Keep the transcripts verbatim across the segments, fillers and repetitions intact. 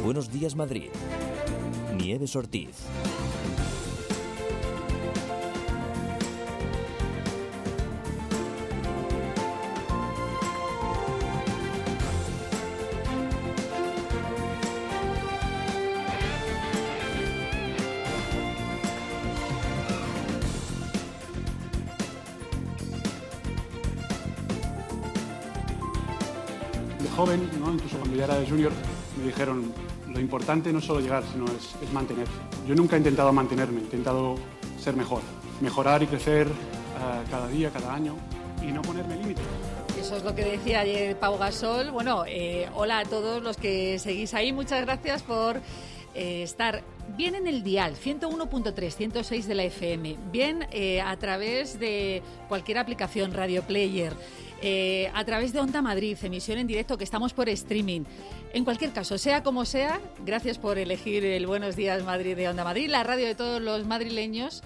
Buenos Días Madrid. Nieves Ortiz. Joven, ¿no? Incluso cuando ya era de junior, me dijeron, lo importante no es solo llegar, sino es, es mantenerse. Yo nunca he intentado mantenerme, he intentado ser mejor, mejorar y crecer uh, cada día, cada año y no ponerme límites. Eso es lo que decía ayer Pau Gasol. Bueno, eh, hola a todos los que seguís ahí, muchas gracias por eh, estar bien en el dial, ciento uno punto tres, ciento seis de la F M, bien eh, a través de cualquier aplicación, Radio Player, Eh, a través de Onda Madrid, emisión en directo, que estamos por streaming. En cualquier caso, sea como sea, gracias por elegir el Buenos Días Madrid de Onda Madrid, la radio de todos los madrileños.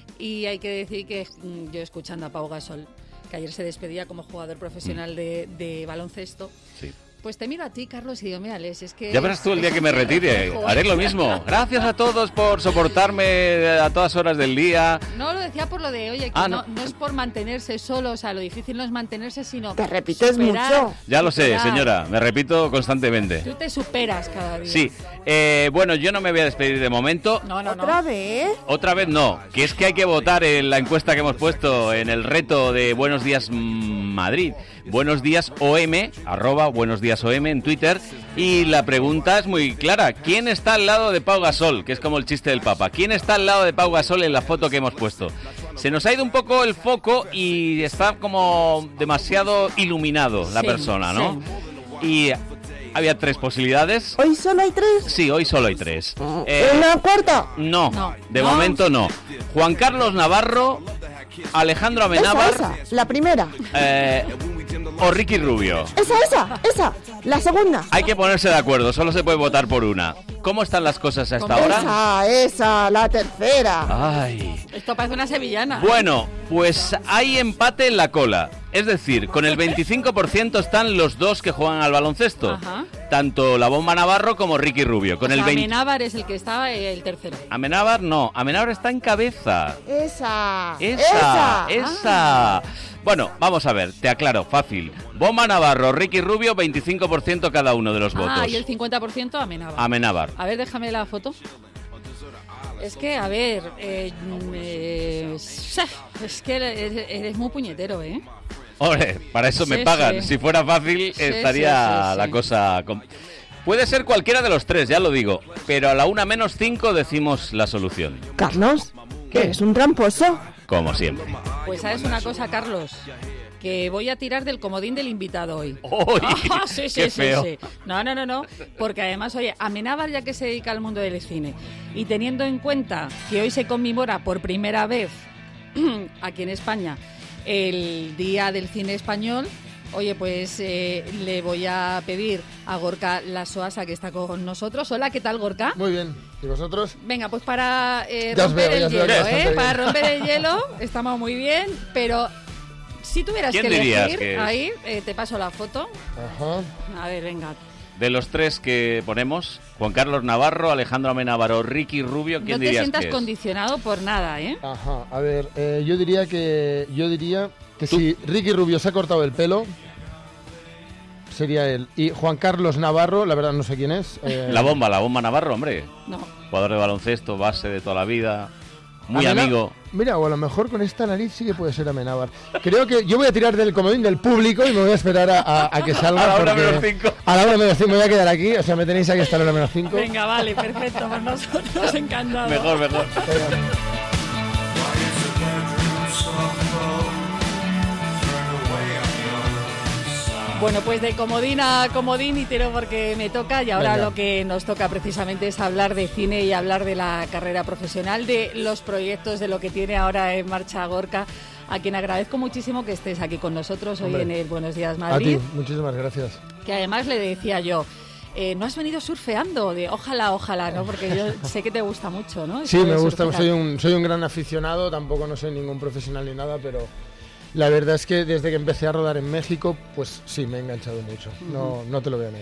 Y hay que decir que mm, yo escuchando a Pau Gasol, que ayer se despedía como jugador profesional de, de baloncesto, sí. Pues te miro a ti, Carlos, y digo, mira, Les, es que... Ya verás tú el día que me retire, haré lo mismo. Gracias a todos por soportarme a todas horas del día. No, lo decía por lo de, oye, que ah, no. No, no es por mantenerse solo, o sea, lo difícil no es mantenerse, sino... Te repites superar, mucho. Ya lo sé, superar. Señora, me repito constantemente. Tú te superas cada día. Sí, eh, bueno, yo no me voy a despedir de momento. No, no, no. ¿Otra vez? Otra vez no, que es que hay que votar en la encuesta que hemos puesto en el reto de Buenos Días Madrid. Buenos Días O M, arroba Buenos Días O M en Twitter. Y la pregunta es muy clara. ¿Quién está al lado de Pau Gasol? Que es como el chiste del Papa. ¿Quién está al lado de Pau Gasol en la foto que hemos puesto? Se nos ha ido un poco el foco y está como demasiado iluminado la sí, persona, ¿no? Sí. Y había tres posibilidades. ¿Hoy solo hay tres? Sí, hoy solo hay tres. Eh, ¿Una cuarta? No, no, de no. momento no. Juan Carlos Navarro, Alejandro Amenábar... Esa, esa, la primera. Eh, o Ricky Rubio. Esa, esa, esa, la segunda. Hay que ponerse de acuerdo, solo se puede votar por una. ¿Cómo están las cosas hasta ahora? Esa, esa, la tercera. Ay. Esto parece una sevillana. Bueno, pues hay empate en la cola. Es decir, con el veinticinco por ciento están los dos que juegan al baloncesto. Ajá. Tanto la Bomba Navarro como Ricky Rubio. Con o sea, el veinte... Amenábar es el que estaba el tercero. Amenábar no, Amenábar está en cabeza. Esa. Esa, esa. esa. Ah. Bueno, vamos a ver, te aclaro, fácil. Bomba Navarro, Ricky Rubio, veinticinco por ciento cada uno de los votos. Ah, y el cincuenta por ciento Amenábar. Amenábar. A ver, déjame la foto. Es que, a ver, eh, eh, es que eres, eres muy puñetero, ¿eh? Hombre, para eso sí, me pagan. Sí. Si fuera fácil, sí, estaría sí, sí, la sí. cosa... Com- Puede ser cualquiera de los tres, ya lo digo, pero a la una menos cinco decimos la solución. Carlos, ¿qué eres un tramposo? Como siempre. Pues sabes una cosa, Carlos, que voy a tirar del comodín del invitado hoy. ¡Uy! Ah, sí, sí, ¡Qué sí, feo! sí. No, no, no, no, porque además, oye, Amenábar, ya que se dedica al mundo del cine, y teniendo en cuenta que hoy se conmemora por primera vez aquí en España el Día del Cine Español, oye, pues eh, le voy a pedir a Gorka Lasoasa, que está con nosotros. Hola, ¿qué tal, Gorka? Muy bien. ¿Y vosotros? Venga, pues para eh, Ya os romper veo, el ya os hielo, veo ¿eh? bastante Para bien. romper el hielo, estamos muy bien, pero si tuvieras ¿Quién que dirías elegir, que es? ahí eh, te paso la foto. Ajá. A ver, venga. De los tres que ponemos, Juan Carlos Navarro, Alejandro Amenábar o Ricky Rubio, ¿quién No te dirías sientas que es? condicionado por nada, ¿eh? Ajá. A ver, eh, yo diría que yo diría que si Ricky Rubio se ha cortado el pelo, sería él. Y Juan Carlos Navarro, la verdad no sé quién es. Eh... La bomba, la bomba Navarro, hombre. No. Jugador de baloncesto, base de toda la vida, muy Amena... amigo. Mira, o a lo mejor con esta nariz sí que puede ser Amenábar. Creo que yo voy a tirar del comodín del público y me voy a esperar a, a, a que salga. A la hora porque menos cinco. A la hora menos cinco me voy a quedar aquí, o sea, me tenéis aquí hasta la hora menos cinco. Venga, vale, perfecto, por nosotros encantado. Mejor, mejor. Bueno, pues de comodín a comodín y tiro porque me toca y ahora Venga. lo que nos toca precisamente es hablar de cine y hablar de la carrera profesional, de los proyectos, de lo que tiene ahora en marcha Gorka, a quien agradezco muchísimo que estés aquí con nosotros hoy Hombre, en el Buenos Días A Madrid. ti, muchísimas gracias. Que además le decía yo, eh, no has venido surfeando, de ojalá, ojalá, ¿no? Porque yo sé que te gusta mucho, ¿no? Sí, Esto de me gusta, surfear. soy un, soy un gran aficionado, tampoco no soy ningún profesional ni nada, pero la verdad es que desde que empecé a rodar en México, pues sí, me he enganchado mucho, no, no te lo voy a negar.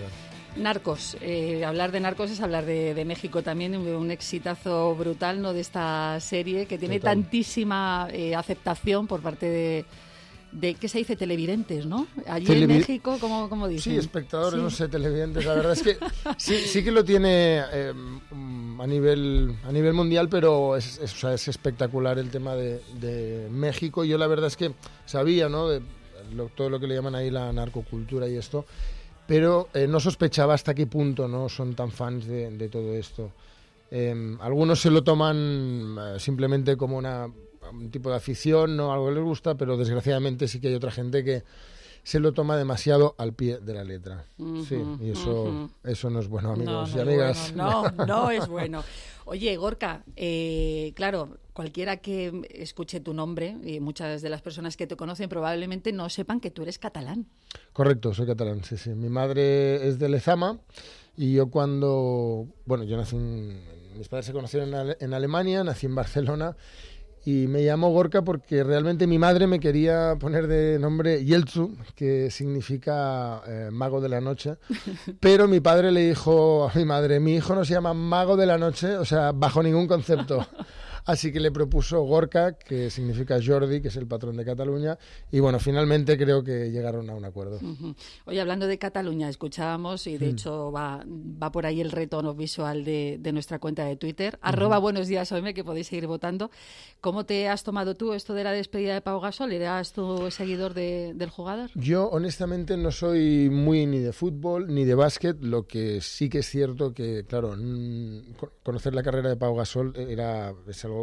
Narcos, eh, hablar de Narcos es hablar de, de México también, un, un exitazo brutal, ¿no?, de esta serie que tiene Total. tantísima eh, aceptación por parte de, de, ¿qué se dice? Televidentes, ¿no? Allí Televi- en México, ¿cómo, cómo dicen? Sí, espectadores, sí. no sé, televidentes, la verdad es que sí, sí que lo tiene eh, a nivel a nivel mundial, pero es, es, o sea, es espectacular el tema de, de México. Yo la verdad es que sabía, ¿no?, de lo, todo lo que le llaman ahí la narcocultura y esto, pero eh, no sospechaba hasta qué punto no son tan fans de, de todo esto. Eh, algunos se lo toman eh, simplemente como una, un tipo de afición, no algo que les gusta, pero desgraciadamente sí que hay otra gente que se lo toma demasiado al pie de la letra. Uh-huh, sí, y eso, uh-huh. eso no es bueno, amigos no, no y amigas. Bueno, no, no es bueno. Oye, Gorka, eh, claro, cualquiera que escuche tu nombre, y muchas de las personas que te conocen probablemente no sepan que tú eres catalán. Correcto, soy catalán, sí, sí. Mi madre es de Lezama y yo cuando... Bueno, yo nací en... Mis padres se conocieron en, Ale- en Alemania, nací en Barcelona y me llamo Gorka porque realmente mi madre me quería poner de nombre Yeltsu, que significa eh, mago de la noche, pero mi padre le dijo a mi madre, mi hijo no se llama mago de la noche, o sea, bajo ningún concepto. Así que le propuso Gorka, que significa Jordi, que es el patrón de Cataluña, y bueno, finalmente creo que llegaron a un acuerdo. Uh-huh. Oye, hablando de Cataluña, escuchábamos, y de mm. hecho va, va por ahí el reto visual de, de nuestra cuenta de Twitter, uh-huh. arroba buenos días O M, que podéis seguir votando. ¿Cómo te has tomado tú esto de la despedida de Pau Gasol? ¿Eras tú seguidor de, del jugador? Yo, honestamente, no soy muy ni de fútbol ni de básquet, lo que sí que es cierto que, claro, n- conocer la carrera de Pau Gasol era... Es algo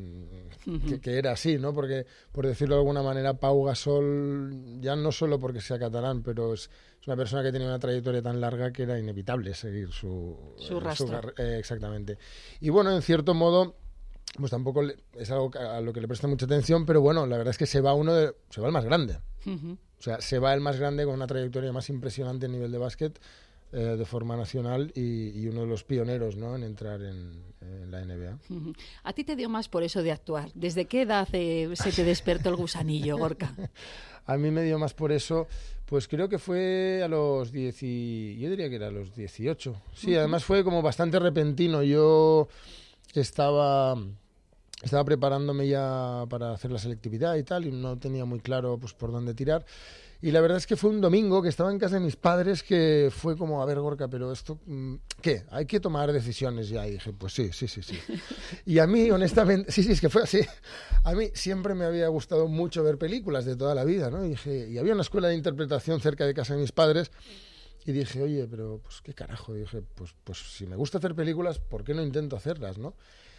Que, que era así, ¿no? Porque, por decirlo de alguna manera, Pau Gasol, ya no solo porque sea catalán, pero es, es una persona que tiene una trayectoria tan larga que era inevitable seguir su... Su rastro. Su, eh, exactamente. Y bueno, en cierto modo, pues tampoco le, es algo a lo que le presta mucha atención, pero bueno, la verdad es que se va uno de, se va el más grande. Uh-huh. O sea, se va el más grande con una trayectoria más impresionante a nivel de básquet, eh, de forma nacional y, y uno de los pioneros, ¿no?, en entrar en, en la N B A. Uh-huh. ¿A ti te dio más por eso de actuar? ¿Desde qué edad eh, se te despertó el gusanillo, Gorka? A mí me dio más por eso, pues creo que fue a los diez, yo diría que era a los dieciocho. Sí, uh-huh. Además fue como bastante repentino. Yo estaba... Estaba preparándome ya para hacer la selectividad y tal, y no tenía muy claro pues por dónde tirar. Y la verdad es que fue un domingo que estaba en casa de mis padres que fue como, a ver, Gorka, pero esto, ¿qué? Hay que tomar decisiones ya. Y dije, pues sí, sí, sí, sí. Y a mí, honestamente, sí, sí, es que fue así. A mí siempre me había gustado mucho ver películas de toda la vida, ¿no? Y dije, y había una escuela de interpretación cerca de casa de mis padres. Y dije, oye, pero pues qué carajo. Y dije, pues, pues si me gusta hacer películas, ¿por qué no intento hacerlas, no?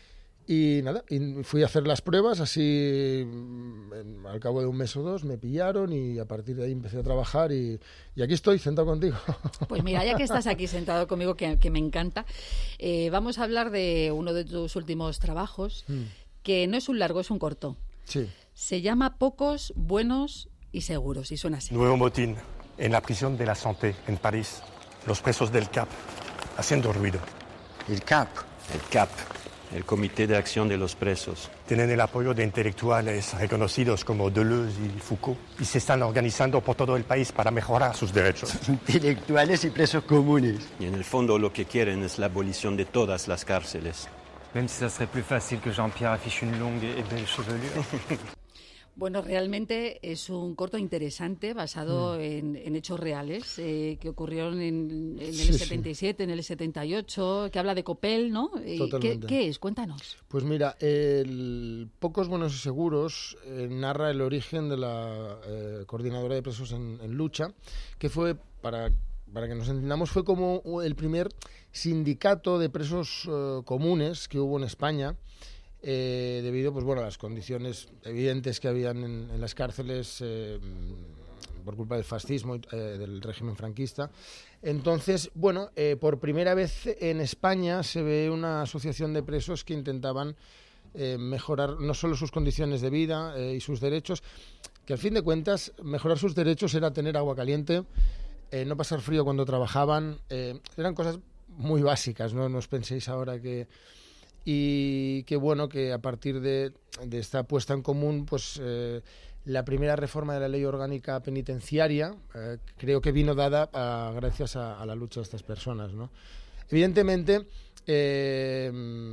Y nada, y fui a hacer las pruebas, así en, al cabo de un mes o dos me pillaron y a partir de ahí empecé a trabajar y, y aquí estoy, sentado contigo. Pues mira, ya que estás aquí sentado conmigo, que, que me encanta, eh, vamos a hablar de uno de tus últimos trabajos, mm. que no es un largo, es un corto. Sí. Se llama Pocos, Buenos y Seguros, y suena así. Nuevo motín en la prisión de la Santé, en París. Los presos del C A P, haciendo ruido. ¿El C A P? El C A P. El Comité de Acción de los Presos. Tienen el apoyo de intelectuales reconocidos como Deleuze y Foucault y se están organizando por todo el país para mejorar sus derechos. Intelectuales y presos comunes. Y en el fondo lo que quieren es la abolición de todas las cárceles. Même si ça serait plus facile que Jean-Pierre affiche une longue et belle chevelure. Bueno, realmente es un corto interesante basado mm. en, en hechos reales eh, que ocurrieron en, en el sí, setenta y siete, sí. en el setenta y ocho, que habla de Copel, ¿no? Totalmente. ¿Qué, ¿Qué es? Cuéntanos. Pues mira, el Pocos, Buenos y Seguros eh, narra el origen de la eh, coordinadora de presos en, en lucha, que fue, para, para que nos entendamos, fue como el primer sindicato de presos eh, comunes que hubo en España. Eh, debido pues bueno a las condiciones evidentes que habían en, en las cárceles eh, por culpa del fascismo eh, del régimen franquista. Entonces, bueno, eh, por primera vez en España se ve una asociación de presos que intentaban eh, mejorar no solo sus condiciones de vida eh, y sus derechos, que al fin de cuentas mejorar sus derechos era tener agua caliente, eh, no pasar frío cuando trabajaban, eh, eran cosas muy básicas, no, no os penséis ahora que... Y qué bueno que a partir de, de esta puesta en común, pues eh, la primera reforma de la ley orgánica penitenciaria, eh, creo que vino dada a, gracias a, a la lucha de estas personas, ¿no? Evidentemente, eh,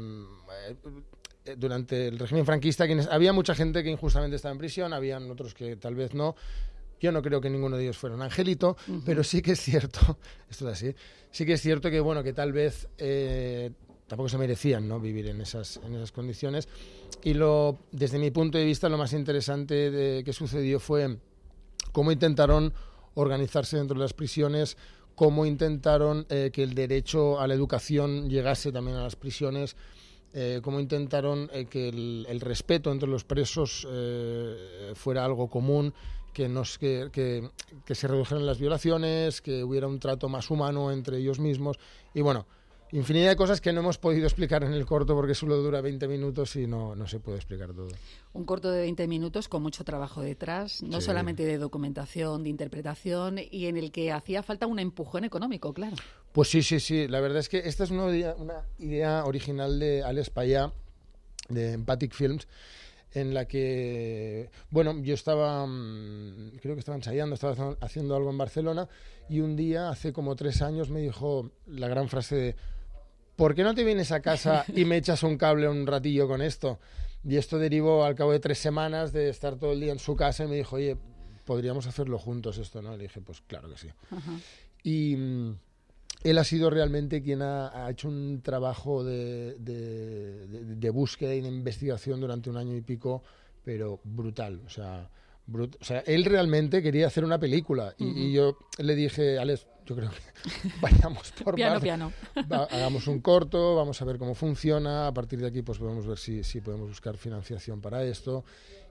durante el régimen franquista quienes, había mucha gente que injustamente estaba en prisión, habían otros que tal vez no. Yo no creo que ninguno de ellos fuera un angelito, uh-huh. pero sí que es cierto, esto es así, sí que es cierto que bueno que tal vez eh, tampoco se merecían, ¿no?, vivir en esas en esas condiciones. Y lo desde mi punto de vista lo más interesante de, que sucedió fue cómo intentaron organizarse dentro de las prisiones, cómo intentaron eh, que el derecho a la educación llegase también a las prisiones. Eh, cómo intentaron eh, que el, el respeto entre los presos eh, fuera algo común, que, nos, que, que, que se redujeran las violaciones, que hubiera un trato más humano entre ellos mismos. Y bueno, infinidad de cosas que no hemos podido explicar en el corto porque solo dura veinte minutos y no, no se puede explicar todo. Un corto de veinte minutos con mucho trabajo detrás, no Sí. solamente de documentación, de interpretación, y en el que hacía falta un empujón económico, claro. Pues sí, sí, sí. La verdad es que esta es una idea, una idea original de Alex Payá, de Empathic Films, en la que, bueno, yo estaba, mmm, creo que estaba ensayando, estaba haciendo algo en Barcelona, y un día, hace como tres años, me dijo la gran frase de ¿por qué no te vienes a casa y me echas un cable un ratillo con esto? Y esto derivó al cabo de tres semanas de estar todo el día en su casa y me dijo, oye, podríamos hacerlo juntos esto, ¿no? Le dije, pues claro que sí. Ajá. Y mmm, él ha sido realmente quien ha, ha hecho un trabajo de, de, de, de búsqueda y de investigación durante un año y pico, pero brutal. O sea, brut, o sea él realmente quería hacer una película. Y, uh-huh. y yo le dije, Alex, yo creo que vayamos por piano, parte. piano. Va, hagamos un corto, vamos a ver cómo funciona. A partir de aquí pues podemos ver si, si podemos buscar financiación para esto.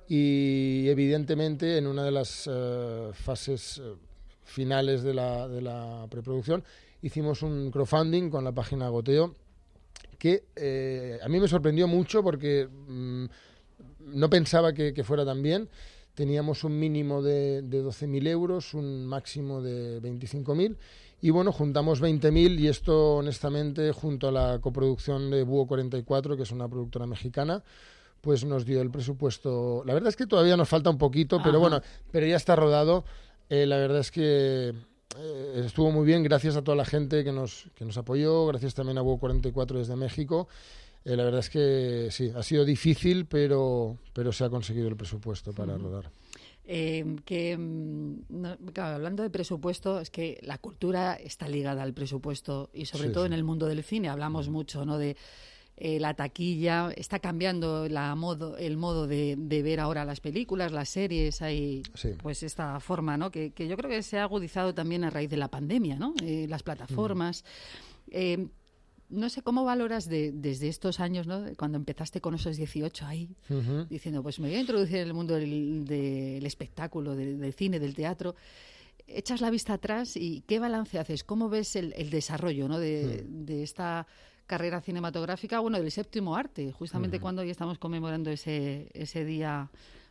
Y evidentemente en una de las uh, fases uh, finales de la, de la preproducción hicimos un crowdfunding con la página Goteo que eh, a mí me sorprendió mucho porque mmm, no pensaba que, que fuera tan bien. Teníamos un mínimo de, de doce mil euros, un máximo de veinticinco mil y bueno, juntamos veinte mil y esto honestamente junto a la coproducción de Búho cuarenta y cuatro, que es una productora mexicana, pues nos dio el presupuesto. La verdad es que todavía nos falta un poquito, Ajá. pero bueno, pero ya está rodado. Eh, la verdad es que Eh, estuvo muy bien, gracias a toda la gente que nos, que nos apoyó, gracias también a Búho cuarenta y cuatro desde México. Eh, la verdad es que sí, ha sido difícil, pero, pero se ha conseguido el presupuesto para mm. rodar. Eh, que no, claro, hablando de presupuesto, es que la cultura está ligada al presupuesto y sobre sí, todo sí. en el mundo del cine hablamos mm. mucho, ¿no? De Eh, la taquilla, está cambiando la modo, el modo de, de ver ahora las películas, las series, hay sí. pues esta forma, ¿no? Que, que yo creo que se ha agudizado también a raíz de la pandemia, ¿no? Eh, las plataformas. Mm. Eh, no sé, ¿cómo valoras de, desde estos años, ¿no? Cuando empezaste con esos dieciocho ahí, uh-huh. diciendo, pues me voy a introducir en el mundo del, del espectáculo, del, del cine, del teatro? Echas la vista atrás y ¿qué balance haces? ¿Cómo ves el, el desarrollo, ¿no? de, mm. de esta carrera cinematográfica, bueno, del séptimo arte, justamente uh-huh. cuando hoy estamos conmemorando ese, ese día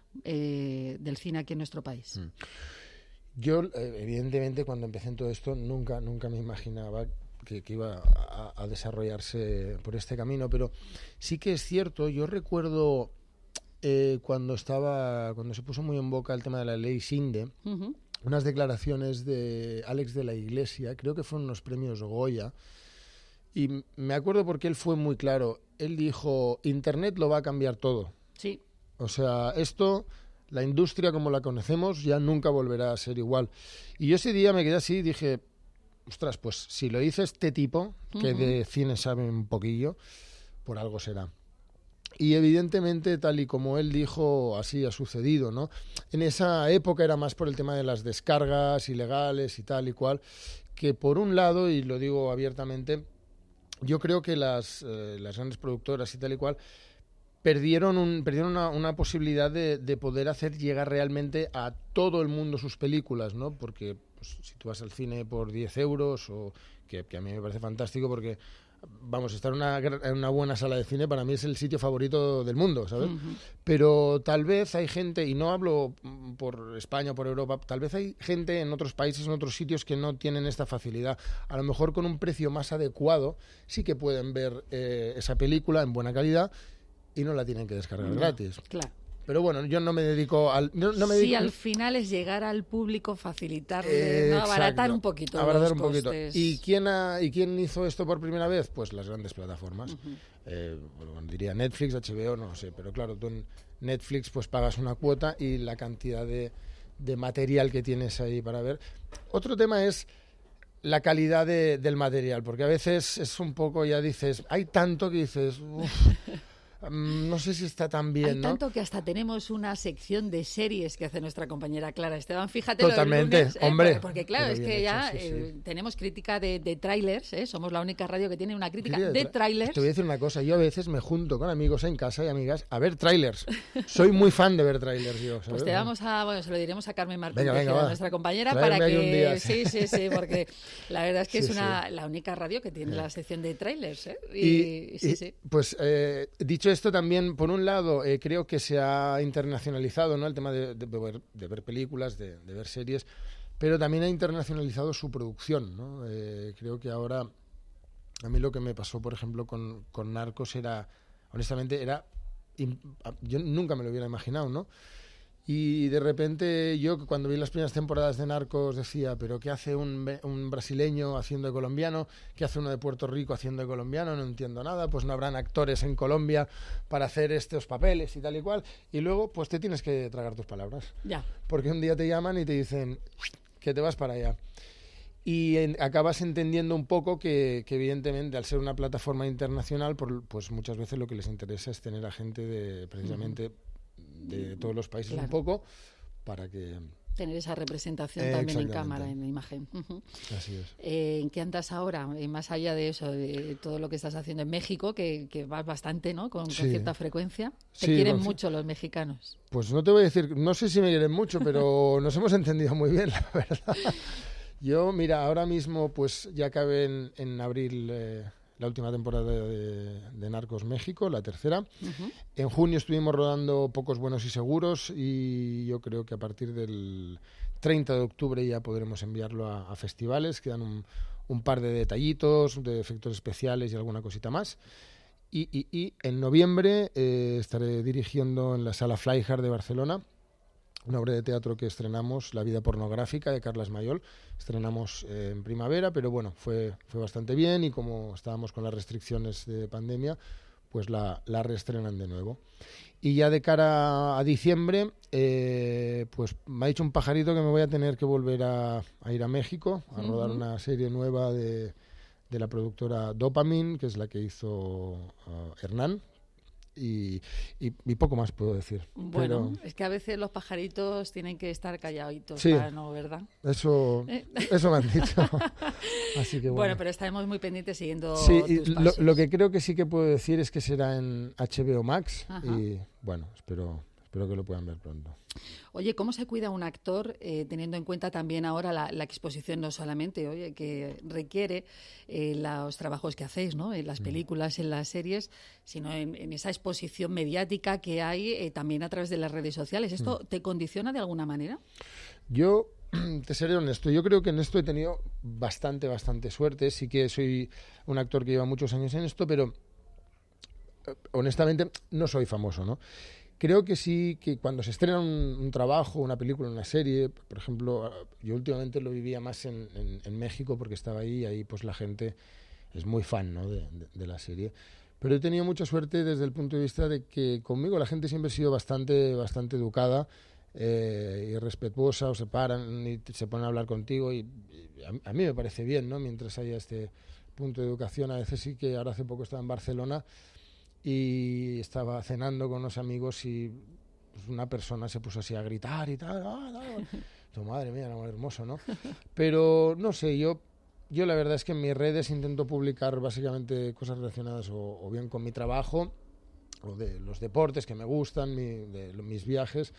eh, del cine aquí en nuestro país? Mm. Yo, eh, evidentemente, cuando empecé en todo esto, nunca, nunca me imaginaba que, que iba a, a desarrollarse por este camino, pero sí que es cierto, yo recuerdo eh, cuando estaba, cuando se puso muy en boca el tema de la ley Sinde, uh-huh. unas declaraciones de Alex de la Iglesia, creo que fueron unos premios Goya, y me acuerdo porque él fue muy claro. Él dijo, Internet lo va a cambiar todo. Sí. O sea, esto, la industria como la conocemos, ya nunca volverá a ser igual. Y yo ese día me quedé así y dije, ostras, pues si lo dice este tipo, que uh-huh. de cine sabe un poquillo, por algo será. Y evidentemente, tal y como él dijo, así ha sucedido, ¿no? En esa época era más por el tema de las descargas ilegales y tal y cual, que por un lado, y lo digo abiertamente, yo creo que las, eh, las grandes productoras y tal y cual perdieron, un, perdieron una, una posibilidad de, de poder hacer llegar realmente a todo el mundo sus películas, ¿no? Porque pues, si tú vas al cine por diez euros, o que, que a mí me parece fantástico porque, vamos, estar en una, en una buena sala de cine para mí es el sitio favorito del mundo, ¿sabes? Uh-huh. Pero tal vez hay gente, y no hablo por España o por Europa, tal vez hay gente en otros países, en otros sitios que no tienen esta facilidad. A lo mejor con un precio más adecuado sí que pueden ver eh, esa película en buena calidad y no la tienen que descargar uh-huh. gratis. Claro. Pero bueno, yo no me dedico al... No, no me sí, dedico, al final es llegar al público, facilitarle, eh, ¿no? abaratar un poquito abaratar los un poquito. costes. ¿Y quién, ha, ¿Y quién hizo esto por primera vez? Pues las grandes plataformas. Uh-huh. eh, bueno, diría Netflix, H B O, no sé, pero claro, tú en Netflix pues pagas una cuota y la cantidad de, de material que tienes ahí para ver. Otro tema es la calidad de, del material, porque a veces es un poco, ya dices, hay tanto que dices... Uf, no sé si está tan bien, Hay ¿no? tanto que hasta tenemos una sección de series que hace nuestra compañera Clara Esteban. Fíjate Totalmente, lo del lunes, ¿eh? hombre. Porque, porque claro, es que hecho, ya sí, sí. eh, tenemos crítica de, de trailers, ¿eh? Somos la única radio que tiene una crítica de, de tra- trailers. Te voy a decir una cosa, yo a veces me junto con amigos en casa y amigas a ver trailers. Soy muy fan de ver trailers, yo. ¿sabes? Pues te vamos a, bueno, se lo diremos a Carmen Martín, venga, venga, nuestra compañera, Traerme para que... Día, sí, sí, sí, porque la verdad es que sí, es una, sí. la única radio que tiene la sección de trailers, ¿eh? Y, Y, sí, y, sí. Pues eh, dicho esto también, por un lado, eh, creo que se ha internacionalizado, ¿no? El tema de, de, ver, de ver películas, de, de ver series, pero también ha internacionalizado su producción, ¿no? Eh, creo que ahora, a mí lo que me pasó, por ejemplo, con, con Narcos era, honestamente, era, yo nunca me lo hubiera imaginado, ¿no? Y de repente yo cuando vi las primeras temporadas de Narcos decía, pero ¿qué hace un, un brasileño haciendo de colombiano? ¿Qué hace uno de Puerto Rico haciendo de colombiano? No entiendo nada, pues no habrán actores en Colombia para hacer estos papeles y tal y cual. Y luego pues te tienes que tragar tus palabras. Ya. Porque un día te llaman y te dicen que te vas para allá. Y en, acabas entendiendo un poco que, que evidentemente al ser una plataforma internacional, por, pues muchas veces lo que les interesa es tener a gente de precisamente... Uh-huh. de todos los países, claro. Un poco, para que... tener esa representación eh, también en cámara, en imagen. Uh-huh. Así es. Eh, ¿En qué andas ahora? Eh, más allá de eso, de todo lo que estás haciendo en México, que, que vas bastante, ¿no? Con, sí. con cierta frecuencia. ¿Te sí, quieren con... mucho los mexicanos? Pues no te voy a decir, no sé si me quieren mucho, pero nos hemos entendido muy bien, la verdad. Yo, mira, ahora mismo, pues ya acabé en, en abril... Eh, la última temporada de, de Narcos México, la tercera. Uh-huh. En junio estuvimos rodando Pocos Buenos y Seguros y yo creo que a partir del treinta de octubre ya podremos enviarlo a, a festivales. Quedan un, un par de detallitos, de efectos especiales y alguna cosita más. Y, y, y en noviembre eh, estaré dirigiendo en la Sala Flyhard de Barcelona una obra de teatro que estrenamos, La vida pornográfica, de Carles Mayol. Estrenamos eh, en primavera, pero bueno, fue, fue bastante bien y como estábamos con las restricciones de pandemia, pues la, la reestrenan de nuevo. Y ya de cara a diciembre, eh, pues me ha dicho un pajarito que me voy a tener que volver a, a ir a México, a rodar uh-huh. una serie nueva de, de la productora Dopamine, que es la que hizo uh, Hernán. Y, y, y poco más puedo decir. Bueno, pero... es que a veces los pajaritos tienen que estar calladitos, sí, para no, ¿verdad? Eso, eso me han dicho. Así que bueno. Bueno, pero estaremos muy pendientes siguiendo sí, tus y pasos. Lo, lo que creo que sí que puedo decir es que será en H B O Max. Ajá. Y bueno, espero, espero que lo puedan ver pronto. Oye, ¿cómo se cuida un actor eh, teniendo en cuenta también ahora la, la exposición no solamente oye que requiere eh, los trabajos que hacéis, ¿no? En las películas, en las series, sino en, en esa exposición mediática que hay eh, también a través de las redes sociales? ¿Esto mm. te condiciona de alguna manera? Yo te seré honesto, yo creo que en esto he tenido bastante, bastante suerte. Sí que soy un actor que lleva muchos años en esto, pero honestamente no soy famoso, ¿no? Creo que sí, que cuando se estrena un, un trabajo, una película, una serie, por ejemplo, yo últimamente lo vivía más en, en, en México porque estaba ahí y ahí pues la gente es muy fan, ¿no? de, de, de la serie. Pero he tenido mucha suerte desde el punto de vista de que conmigo la gente siempre ha sido bastante, bastante educada eh, y respetuosa, o se paran y se ponen a hablar contigo y, y a, a mí me parece bien, ¿no? Mientras haya este punto de educación. A veces sí que ahora hace poco estaba en Barcelona y estaba cenando con unos amigos y pues, una persona se puso así a gritar y tal. ¡Ah, no! Madre mía, era hermoso, ¿no? Pero no sé, yo, yo la verdad es que en mis redes intento publicar básicamente cosas relacionadas o, o bien con mi trabajo o de los deportes que me gustan, mi, de los, mis viajes.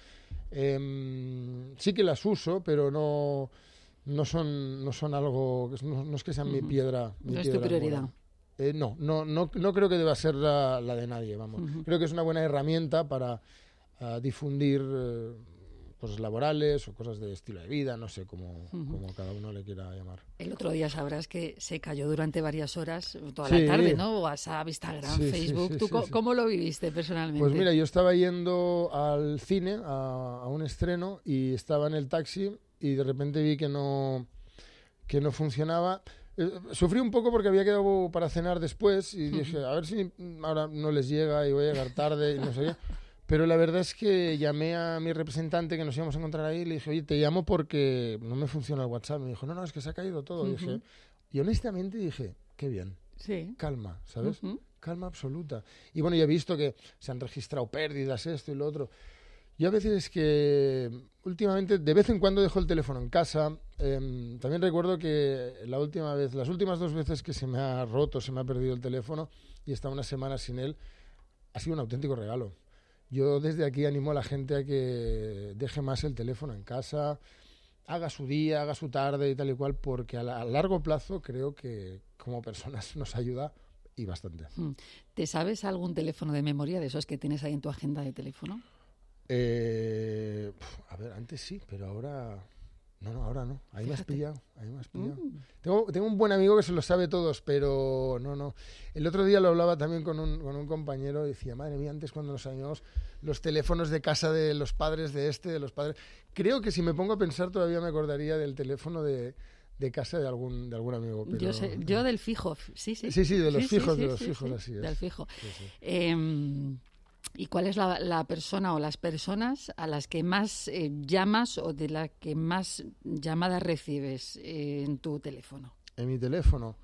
Eh, sí que las uso, pero no, no, son, no son algo, no, no es que sean uh-huh. mi piedra. Mi no piedra es tu prioridad. Moral. Eh, no, no, no, no creo que deba ser la, la de nadie, vamos. Uh-huh. Creo que es una buena herramienta para uh, difundir uh, cosas laborales o cosas de estilo de vida, no sé cómo, uh-huh. cómo cada uno le quiera llamar. El otro día sabrás que se cayó durante varias horas, toda sí. la tarde, ¿no? WhatsApp, Instagram, sí, Facebook. Sí, sí, ¿Tú sí, co- sí. cómo lo viviste personalmente? Pues mira, yo estaba yendo al cine, a, a un estreno, y estaba en el taxi y de repente vi que no, que no funcionaba. Eh, sufrí un poco porque había quedado para cenar después y uh-huh. dije, a ver si ahora no les llega y voy a llegar tarde y no sé qué. Pero la verdad es que llamé a mi representante, que nos íbamos a encontrar ahí, y le dije, oye, te llamo porque no me funciona el WhatsApp. Me dijo, no, no, es que se ha caído todo. Uh-huh. Y, dije, y honestamente dije, qué bien, sí. calma, ¿sabes? Uh-huh. Calma absoluta. Y bueno, ya he visto que se han registrado pérdidas, esto y lo otro. Yo a veces es que últimamente, de vez en cuando dejo el teléfono en casa. Eh, también recuerdo que la última vez, las últimas dos veces que se me ha roto, se me ha perdido el teléfono y he estado una semana sin él, ha sido un auténtico regalo. Yo desde aquí animo a la gente a que deje más el teléfono en casa, haga su día, haga su tarde y tal y cual, porque a, la, a largo plazo creo que como personas nos ayuda y bastante. ¿Te sabes algún teléfono de memoria de esos que tienes ahí en tu agenda de teléfono? Eh, a ver, antes sí, pero ahora... No, no, ahora no. Ahí Fíjate. me has pillado. Ahí me has pillado. Mm. Tengo, tengo un buen amigo que se lo sabe todos, pero no, no. El otro día lo hablaba también con un, con un compañero y decía, madre mía, antes cuando nos sabíamos los teléfonos de casa de los padres de este, de los padres... Creo que si me pongo a pensar todavía me acordaría del teléfono de, de casa de algún, de algún amigo. Pero, yo, sé, yo del fijo, sí, sí. Sí, sí, de los sí, fijos, sí, de los sí, fijos, sí, así es. Del fijo. Sí, sí. Eh, ¿Y cuál es la, la persona o las personas a las que más eh, llamas o de las que más llamadas recibes eh, en tu teléfono? En mi teléfono.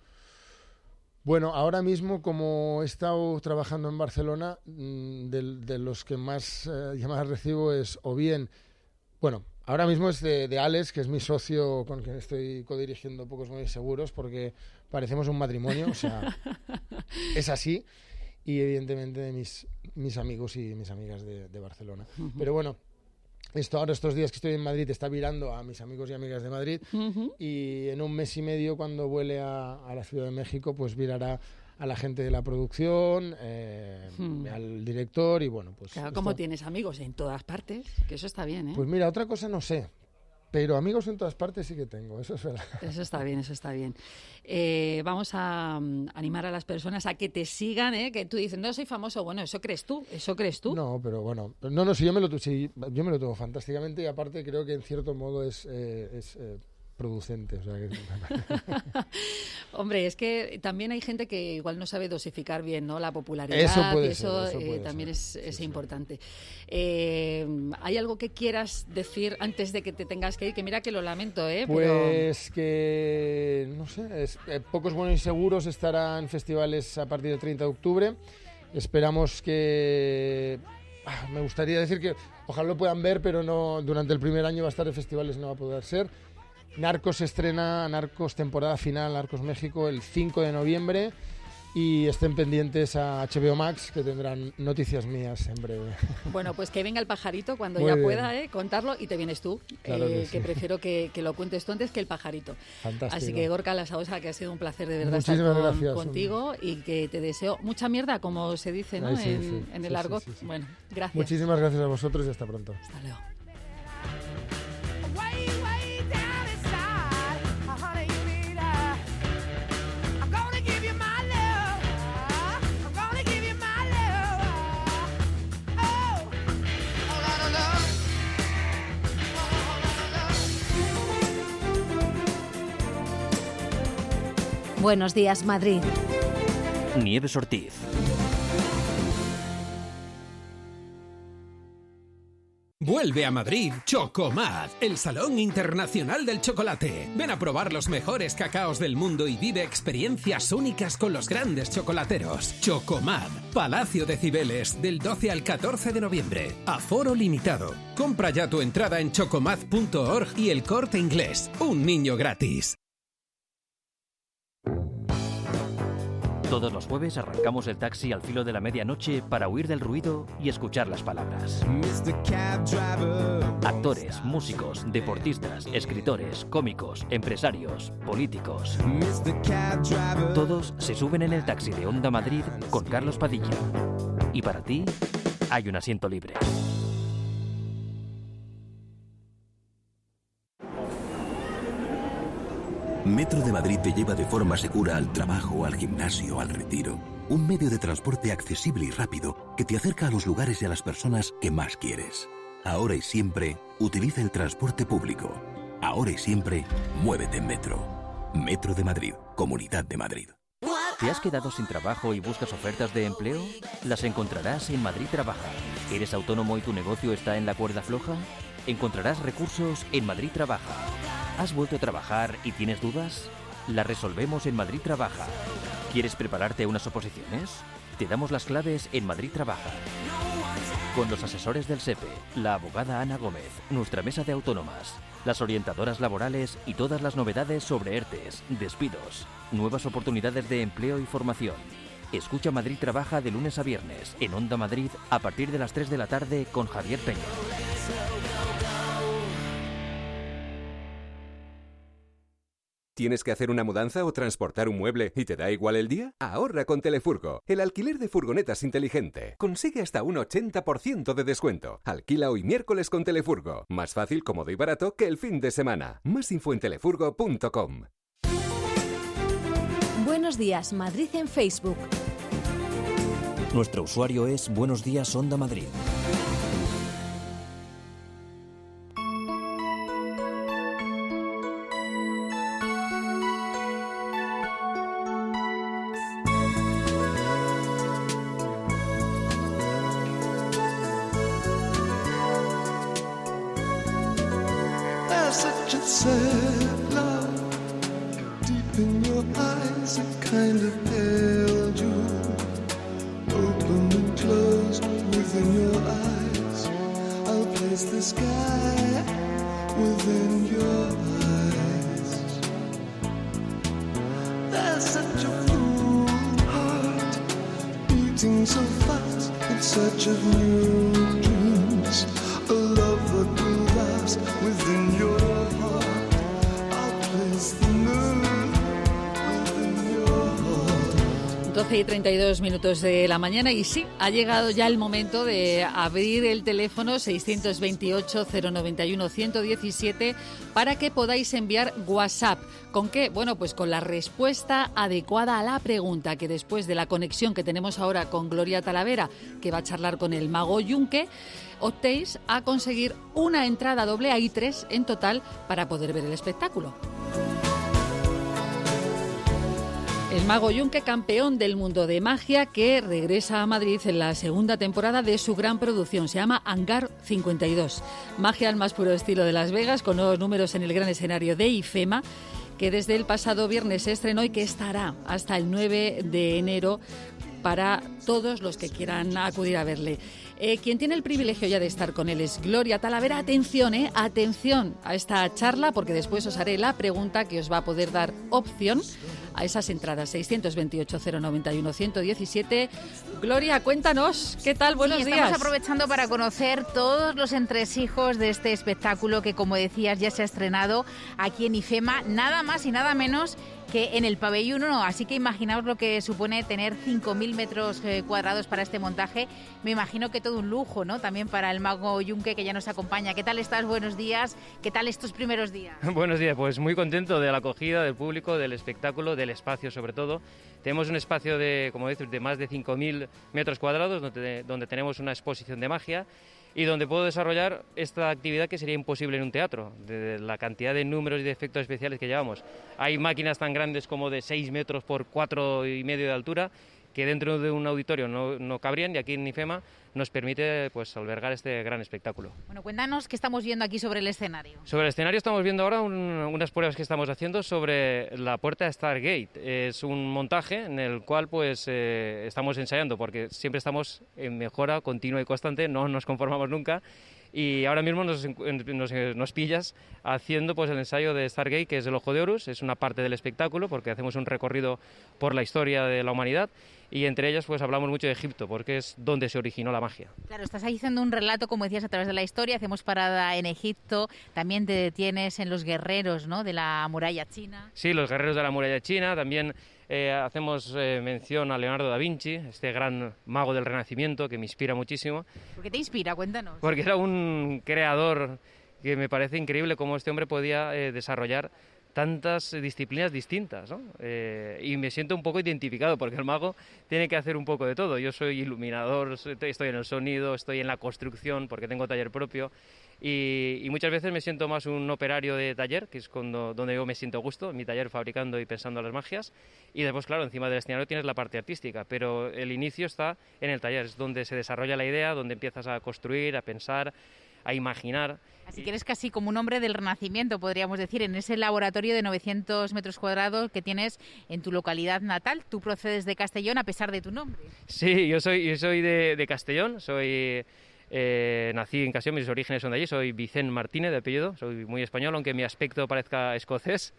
Bueno, ahora mismo, como he estado trabajando en Barcelona, de, de los que más eh, llamadas recibo es o bien... Bueno, ahora mismo es de, de Alex, que es mi socio con quien estoy codirigiendo Pocos Muy Seguros, porque parecemos un matrimonio, o sea, es así. Y evidentemente de mis, mis amigos y mis amigas de, de Barcelona. Uh-huh. Pero bueno, esto ahora estos días que estoy en Madrid está virando a mis amigos y amigas de Madrid, uh-huh. y en un mes y medio cuando vuele a, a la Ciudad de México pues virará a la gente de la producción, eh, uh-huh. al director y bueno, pues... Claro, como tienes amigos en todas partes, que eso está bien, ¿eh? Pues mira, otra cosa no sé. Pero amigos en todas partes sí que tengo, eso es verdad. Eso está bien, eso está bien. Eh, vamos a um, animar a las personas a que te sigan, ¿eh? Que tú dices, no soy famoso, bueno, eso crees tú, eso crees tú. No, pero bueno, no, no, si yo me lo, si, yo me lo tomo fantásticamente y aparte creo que en cierto modo es... Eh, es eh, producente, o sea que... Hombre, es que también hay gente que igual no sabe dosificar bien, ¿no? La popularidad. Eso puede y eso, ser, eso puede eh, también ser. es, es sí, importante. Sí. Eh, ¿Hay algo que quieras decir antes de que te tengas que ir? Que mira que lo lamento, ¿eh? Pues Pero... que, no sé, es, eh, Pocos Buenos y Seguros estará en festivales a partir del treinta de octubre. Esperamos que... Ah, me gustaría decir que ojalá lo puedan ver, pero no durante el primer año va a estar en festivales, no va a poder ser. Narcos se estrena, Narcos temporada final, Narcos México, el cinco de noviembre y estén pendientes a H B O Max, que tendrán noticias mías en breve. Bueno, pues que venga el pajarito cuando Muy ya bien. pueda eh, contarlo y te vienes tú, claro eh, que, que sí. prefiero que, que lo cuentes tú antes que el pajarito. Fantástico. Así que Gorka Lasaosa, que ha sido un placer de verdad Muchísimas estar con, gracias. contigo y que te deseo mucha mierda, como se dice, ¿no? Ay, sí, en, sí, en el sí, argot. sí, sí, sí. Bueno, gracias. Muchísimas gracias a vosotros y hasta pronto. Hasta luego. Buenos días, Madrid. Nieves Ortiz. Vuelve a Madrid Chocomad, el Salón Internacional del Chocolate. Ven a probar los mejores cacaos del mundo y vive experiencias únicas con los grandes chocolateros. Chocomad, Palacio de Cibeles, del doce al catorce de noviembre. Aforo limitado. Compra ya tu entrada en chocomad punto org y El Corte Inglés. Un niño gratis. Todos los jueves arrancamos el taxi al filo de la medianoche para huir del ruido y escuchar las palabras. Actores, músicos, deportistas, escritores, cómicos, empresarios, políticos. Todos se suben en el taxi de Onda Madrid con Carlos Padilla. Y para ti hay un asiento libre. Metro de Madrid te lleva de forma segura al trabajo, al gimnasio, al retiro. Un medio de transporte accesible y rápido que te acerca a los lugares y a las personas que más quieres. Ahora y siempre, utiliza el transporte público. Ahora y siempre, muévete en Metro. Metro de Madrid, Comunidad de Madrid. ¿Te has quedado sin trabajo y buscas ofertas de empleo? Las encontrarás en Madrid Trabaja. ¿Eres autónomo y tu negocio está en la cuerda floja? Encontrarás recursos en Madrid Trabaja. ¿Has vuelto a trabajar y tienes dudas? Las resolvemos en Madrid Trabaja. ¿Quieres prepararte a unas oposiciones? Te damos las claves en Madrid Trabaja. Con los asesores del SEPE, la abogada Ana Gómez, nuestra mesa de autónomas, las orientadoras laborales y todas las novedades sobre ERTES, despidos, nuevas oportunidades de empleo y formación. Escucha Madrid Trabaja de lunes a viernes en Onda Madrid a partir de las tres de la tarde con Javier Peña. ¿Tienes que hacer una mudanza o transportar un mueble y te da igual el día? Ahorra con Telefurgo, el alquiler de furgonetas inteligente. Consigue hasta un ochenta por ciento de descuento. Alquila hoy miércoles con Telefurgo. Más fácil, cómodo y barato que el fin de semana. Más info en telefurgo punto com. Buenos días, Madrid en Facebook. Nuestro usuario es Buenos Días Onda Madrid. Sad love, deep in your eyes, it kind of held you, open and closed within your eyes. I'll place the sky within your eyes. There's such a full heart, beating so fast in search of new dreams. A love that will last within your heart. doce y treinta y dos minutos de la mañana y sí, ha llegado ya el momento de abrir el teléfono seiscientos veintiocho, cero noventa y uno, ciento diecisiete para que podáis enviar WhatsApp. ¿Con qué? Bueno, pues con la respuesta adecuada a la pregunta, que después de la conexión que tenemos ahora con Gloria Talavera, que va a charlar con el mago Yunque, optéis a conseguir una entrada doble, hay tres en total, para poder ver el espectáculo. El mago Yunque, campeón del mundo de magia, que regresa a Madrid en la segunda temporada de su gran producción. Se llama Hangar cincuenta y dos. Magia al más puro estilo de Las Vegas, con nuevos números en el gran escenario de IFEMA, que desde el pasado viernes se estrenó y que estará hasta el nueve de enero para todos los que quieran acudir a verle. Eh, quien tiene el privilegio ya de estar con él es Gloria Talavera. Atención, eh, atención a esta charla, porque después os haré la pregunta que os va a poder dar opción a esas entradas. Seiscientos veintiocho, cero noventa y uno, ciento diecisiete. Gloria, cuéntanos, ¿qué tal? Buenos sí, días. Estamos aprovechando para conocer todos los entresijos de este espectáculo que, como decías, ya se ha estrenado aquí en IFEMA, nada más y nada menos que en el pabellón uno, así que imaginaos lo que supone tener cinco mil metros eh, cuadrados para este montaje. Me imagino que todo un lujo, ¿no? También para el mago Yunque, que ya nos acompaña. ¿Qué tal estás? Buenos días. ¿Qué tal estos primeros días? Buenos días, pues muy contento de la acogida del público, del espectáculo, del espacio sobre todo. Tenemos un espacio de, como dices, de más de cinco mil metros cuadrados, donde, donde tenemos una exposición de magia y donde puedo desarrollar esta actividad que sería imposible en un teatro, de la cantidad de números y de efectos especiales que llevamos. Hay máquinas tan grandes como de seis metros por cuatro y medio de altura que dentro de un auditorio no, no cabrían, y aquí en IFEMA nos permite pues albergar este gran espectáculo. Bueno, cuéntanos qué estamos viendo aquí sobre el escenario. Sobre el escenario estamos viendo ahora un, unas pruebas que estamos haciendo sobre la puerta Stargate. Es un montaje en el cual pues eh, estamos ensayando, porque siempre estamos en mejora continua y constante, no nos conformamos nunca. Y ahora mismo nos, nos, nos pillas haciendo pues el ensayo de Stargate, que es el Ojo de Horus. Es una parte del espectáculo porque hacemos un recorrido por la historia de la humanidad, y entre ellas pues hablamos mucho de Egipto, porque es donde se originó la magia. Claro, estás ahí haciendo un relato, como decías, a través de la historia. Hacemos parada en Egipto, también te detienes en los guerreros, ¿no?, de la muralla china. Sí, los guerreros de la muralla china. También eh, hacemos eh, mención a Leonardo da Vinci, este gran mago del Renacimiento que me inspira muchísimo. ¿Por qué te inspira? Cuéntanos. Porque era un creador que me parece increíble cómo este hombre podía eh, desarrollar tantas disciplinas distintas, ¿no? Eh, y me siento un poco identificado porque el mago tiene que hacer un poco de todo. Yo soy iluminador, estoy en el sonido, estoy en la construcción porque tengo taller propio y, y muchas veces me siento más un operario de taller, que es cuando, donde yo me siento a gusto, en mi taller fabricando y pensando las magias, y después, claro, encima del escenario tienes la parte artística, pero el inicio está en el taller, es donde se desarrolla la idea, donde empiezas a construir, a pensar, a imaginar. Así que eres casi como un hombre del Renacimiento, podríamos decir, en ese laboratorio de novecientos metros cuadrados que tienes en tu localidad natal. Tú procedes de Castellón a pesar de tu nombre. Sí, yo soy, yo soy de, de Castellón, soy... Eh, nací en Castellón, mis orígenes son de allí, soy Vicente Martínez de apellido, soy muy español, aunque mi aspecto parezca escocés.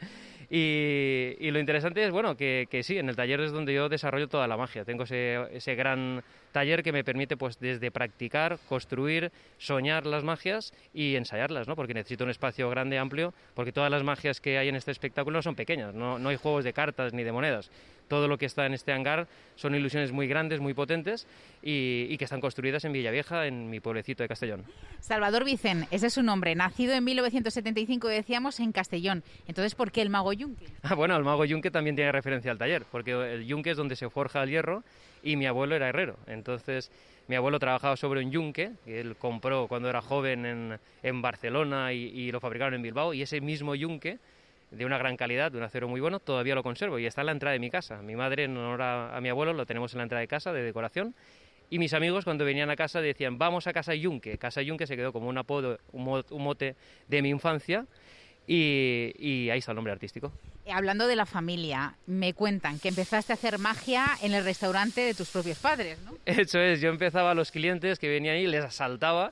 Y, y lo interesante es, bueno, que, que sí, en el taller es donde yo desarrollo toda la magia. Tengo ese, ese gran taller que me permite, pues, desde practicar, construir, soñar las magias y ensayarlas, ¿no? Porque necesito un espacio grande, amplio, porque todas las magias que hay en este espectáculo son pequeñas, no, no hay juegos de cartas ni de monedas. Todo lo que está en este hangar son ilusiones muy grandes, muy potentes y, y que están construidas en Villavieja, en mi pueblecito de Castellón. Salvador Vicent, ese es su nombre, nacido en mil novecientos setenta y cinco, decíamos, en Castellón. Entonces, ¿por qué el mago yunque? Ah, bueno, el mago yunque también tiene referencia al taller, porque el yunque es donde se forja el hierro y mi abuelo era herrero. Entonces, mi abuelo trabajaba sobre un yunque que él compró cuando era joven en, en Barcelona y, y lo fabricaron en Bilbao, y ese mismo yunque, de una gran calidad, de un acero muy bueno, todavía lo conservo y está en la entrada de mi casa. Mi madre, en honor a, a mi abuelo, lo tenemos en la entrada de casa, de decoración, y mis amigos cuando venían a casa decían, vamos a Casa Yunque. Casa Yunque se quedó como un apodo, un, mo, un mote de mi infancia y, y ahí está el nombre artístico. Hablando de la familia, me cuentan que empezaste a hacer magia en el restaurante de tus propios padres, ¿no? Eso es, yo empezaba a los clientes que venían ahí, les asaltaba.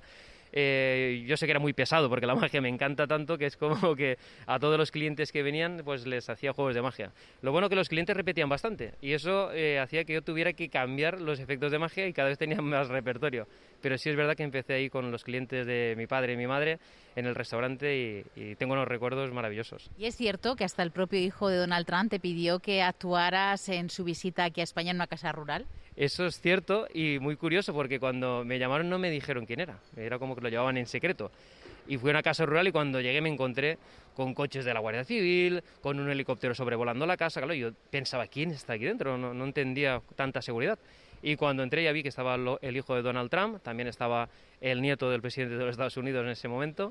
Eh, yo sé que era muy pesado porque la magia me encanta tanto que es como que a todos los clientes que venían pues les hacía juegos de magia. Lo bueno que los clientes repetían bastante y eso eh, hacía que yo tuviera que cambiar los efectos de magia y cada vez tenía más repertorio. Pero sí es verdad que empecé ahí con los clientes de mi padre y mi madre en el restaurante y, y tengo unos recuerdos maravillosos. Y es cierto que hasta el propio hijo de Donald Trump te pidió que actuaras en su visita aquí a España en una casa rural. Eso es cierto y muy curioso porque cuando me llamaron no me dijeron quién era, era como que lo llevaban en secreto. Y fui a una casa rural y cuando llegué me encontré con coches de la Guardia Civil, con un helicóptero sobrevolando la casa, claro, yo pensaba, ¿quién está aquí dentro? No, no entendía tanta seguridad. Y cuando entré ya vi que estaba el hijo de Donald Trump, también estaba el nieto del presidente de los Estados Unidos en ese momento,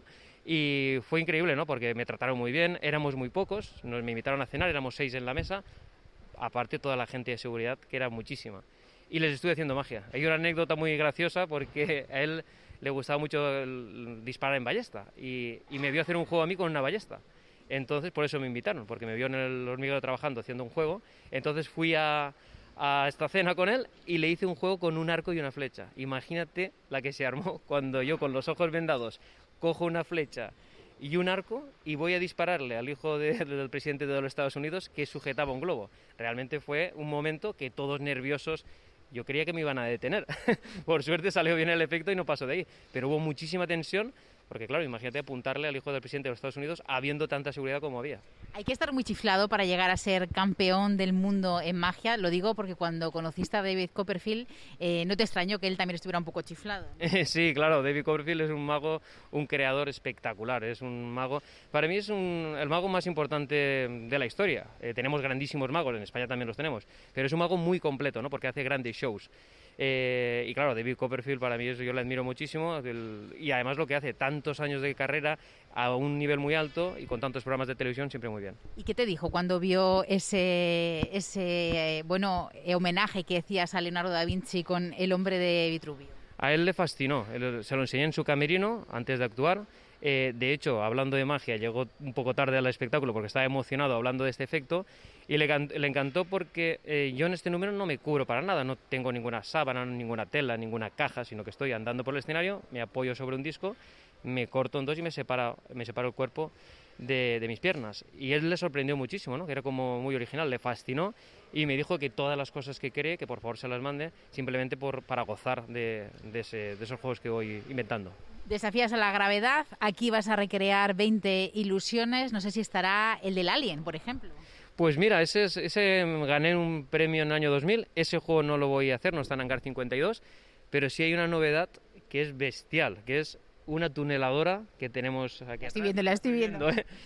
y fue increíble, ¿no? Porque me trataron muy bien, éramos muy pocos, nos me invitaron a cenar, éramos seis en la mesa, aparte toda la gente de seguridad, que era muchísima. Y les estuve haciendo magia. Hay una anécdota muy graciosa porque a él le gustaba mucho el disparar en ballesta y, y me vio hacer un juego a mí con una ballesta. Entonces, por eso me invitaron, porque me vio en el hormiguero trabajando haciendo un juego. Entonces fui a, a esta cena con él y le hice un juego con un arco y una flecha. Imagínate la que se armó cuando yo, con los ojos vendados, cojo una flecha y un arco y voy a dispararle al hijo de, del presidente de los Estados Unidos que sujetaba un globo. Realmente fue un momento que todos nerviosos... Yo creía que me iban a detener. Por suerte salió bien el efecto y no pasó de ahí. Pero hubo muchísima tensión, porque claro, imagínate apuntarle al hijo del presidente de los Estados Unidos habiendo tanta seguridad como había. Hay que estar muy chiflado para llegar a ser campeón del mundo en magia. Lo digo porque cuando conociste a David Copperfield, eh, no te extrañó que él también estuviera un poco chiflado, ¿no? Sí, claro, David Copperfield es un mago, un creador espectacular. Es un mago, para mí es un, el mago más importante de la historia. Eh, tenemos grandísimos magos, en España también los tenemos, pero es un mago muy completo, ¿no? Porque hace grandes shows. Eh, y claro, David Copperfield para mí eso yo le admiro muchísimo el, y además lo que hace, tantos años de carrera a un nivel muy alto y con tantos programas de televisión, siempre muy bien. ¿Y qué te dijo cuando vio ese, ese eh, bueno, eh, homenaje que hacías a Leonardo da Vinci con El hombre de Vitruvio? A él le fascinó, él, se lo enseñé en su camerino antes de actuar. Eh, de hecho, hablando de magia, llegó un poco tarde al espectáculo porque estaba emocionado hablando de este efecto y le, le encantó porque eh, yo en este número no me cubro para nada, no tengo ninguna sábana, ninguna tela, ninguna caja, sino que estoy andando por el escenario, me apoyo sobre un disco, me corto en dos y me separo, me separo el cuerpo de, de mis piernas. Y él le sorprendió muchísimo, ¿no? Que era como muy original, le fascinó y me dijo que todas las cosas que cree, que por favor se las mande, simplemente por, para gozar de, de, ese, de esos juegos que voy inventando. Desafías a la gravedad, aquí vas a recrear veinte ilusiones, no sé si estará el del Alien, por ejemplo. Pues mira, ese, ese gané un premio en el año dos mil, ese juego no lo voy a hacer, no está en Hangar cincuenta y dos, pero sí hay una novedad que es bestial, que es una tuneladora que tenemos aquí. Estoy viendo, la estoy viendo. ¿eh?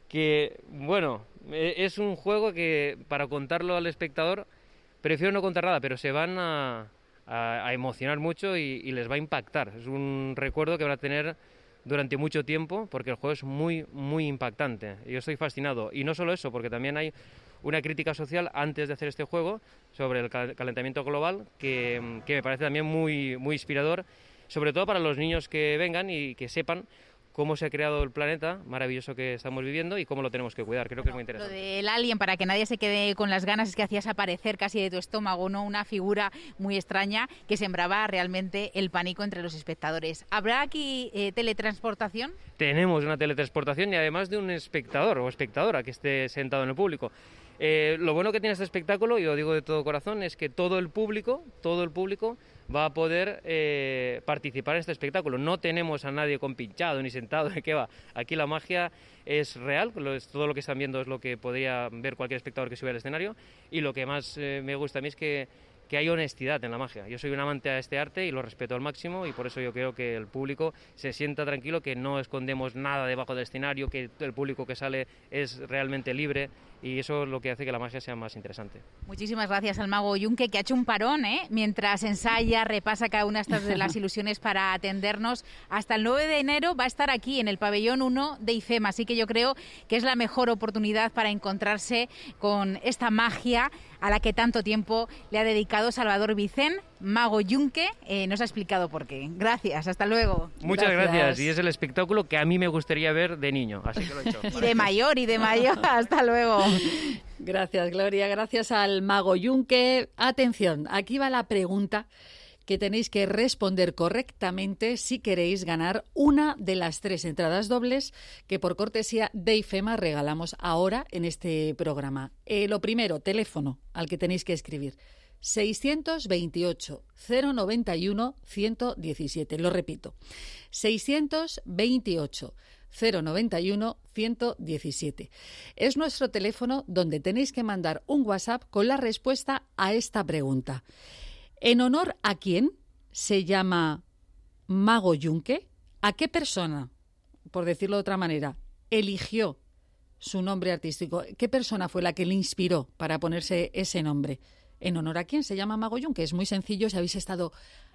que, bueno, es un juego que para contarlo al espectador prefiero no contar nada, pero se van a, a, a emocionar mucho y, y les va a impactar. Es un recuerdo que van a tener durante mucho tiempo porque el juego es muy, muy impactante. Yo estoy fascinado. Y no solo eso, porque también hay una crítica social antes de hacer este juego sobre el calentamiento global que, que me parece también muy, muy inspirador, sobre todo para los niños que vengan y que sepan cómo se ha creado el planeta maravilloso que estamos viviendo y cómo lo tenemos que cuidar. Creo que es muy interesante. Lo del alien, para que nadie se quede con las ganas, es que hacías aparecer casi de tu estómago, ¿no?, una figura muy extraña que sembraba realmente el pánico entre los espectadores. ¿Habrá aquí eh, teletransportación? Tenemos una teletransportación y además de un espectador o espectadora que esté sentado en el público. Eh, lo bueno que tiene este espectáculo, y lo digo de todo corazón, es que todo el público, todo el público va a poder eh, participar en este espectáculo. No tenemos a nadie con pinchado ni sentado, ¿de qué va? Aquí la magia es real, todo lo que están viendo es lo que podría ver cualquier espectador que suba al escenario, y lo que más eh, me gusta a mí es que, que hay honestidad en la magia. Yo soy un amante a este arte y lo respeto al máximo, y por eso yo creo que el público se sienta tranquilo, que no escondemos nada debajo del escenario, que el público que sale es realmente libre, y eso es lo que hace que la magia sea más interesante. Muchísimas gracias al mago Yunque, que ha hecho un parón, ¿eh? Mientras ensaya, repasa cada una de las ilusiones para atendernos. Hasta el nueve de enero va a estar aquí en el pabellón uno de IFEMA, así que yo creo que es la mejor oportunidad para encontrarse con esta magia a la que tanto tiempo le ha dedicado Salvador Vicén. Mago Yunque eh, nos ha explicado por qué. Gracias, hasta luego. Muchas gracias. gracias, y es el espectáculo que a mí me gustaría ver de niño, así que lo he hecho. Y de mayor, y de mayor, hasta luego. Gracias, Gloria, gracias al Mago Yunque. Atención, aquí va la pregunta que tenéis que responder correctamente si queréis ganar una de las tres entradas dobles que por cortesía de IFEMA regalamos ahora en este programa. Eh, lo primero, teléfono al que tenéis que escribir. seiscientos veintiocho, cero noventa y uno, ciento diecisiete. Lo repito, seiscientos veintiocho, cero noventa y uno, ciento diecisiete. Es nuestro teléfono donde tenéis que mandar un WhatsApp con la respuesta a esta pregunta. ¿En honor a quién se llama Mago Yunque? ¿A qué persona, por decirlo de otra manera, eligió su nombre artístico? ¿Qué persona fue la que le inspiró para ponerse ese nombre? ¿En honor a quién se llama Mago Yunque? Es muy sencillo, si habéis estado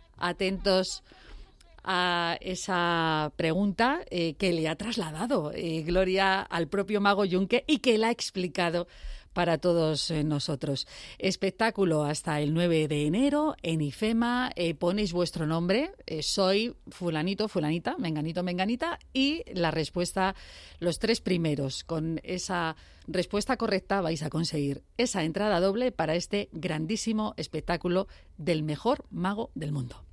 atentos a esa pregunta eh, que le ha trasladado eh, Gloria al propio Mago Yunque y que la ha explicado para todos eh, nosotros. Espectáculo hasta el nueve de enero en IFEMA. Eh, ponéis vuestro nombre, eh, soy fulanito, fulanita, menganito, menganita, y la respuesta, los tres primeros. Con esa respuesta correcta vais a conseguir esa entrada doble para este grandísimo espectáculo del mejor mago del mundo.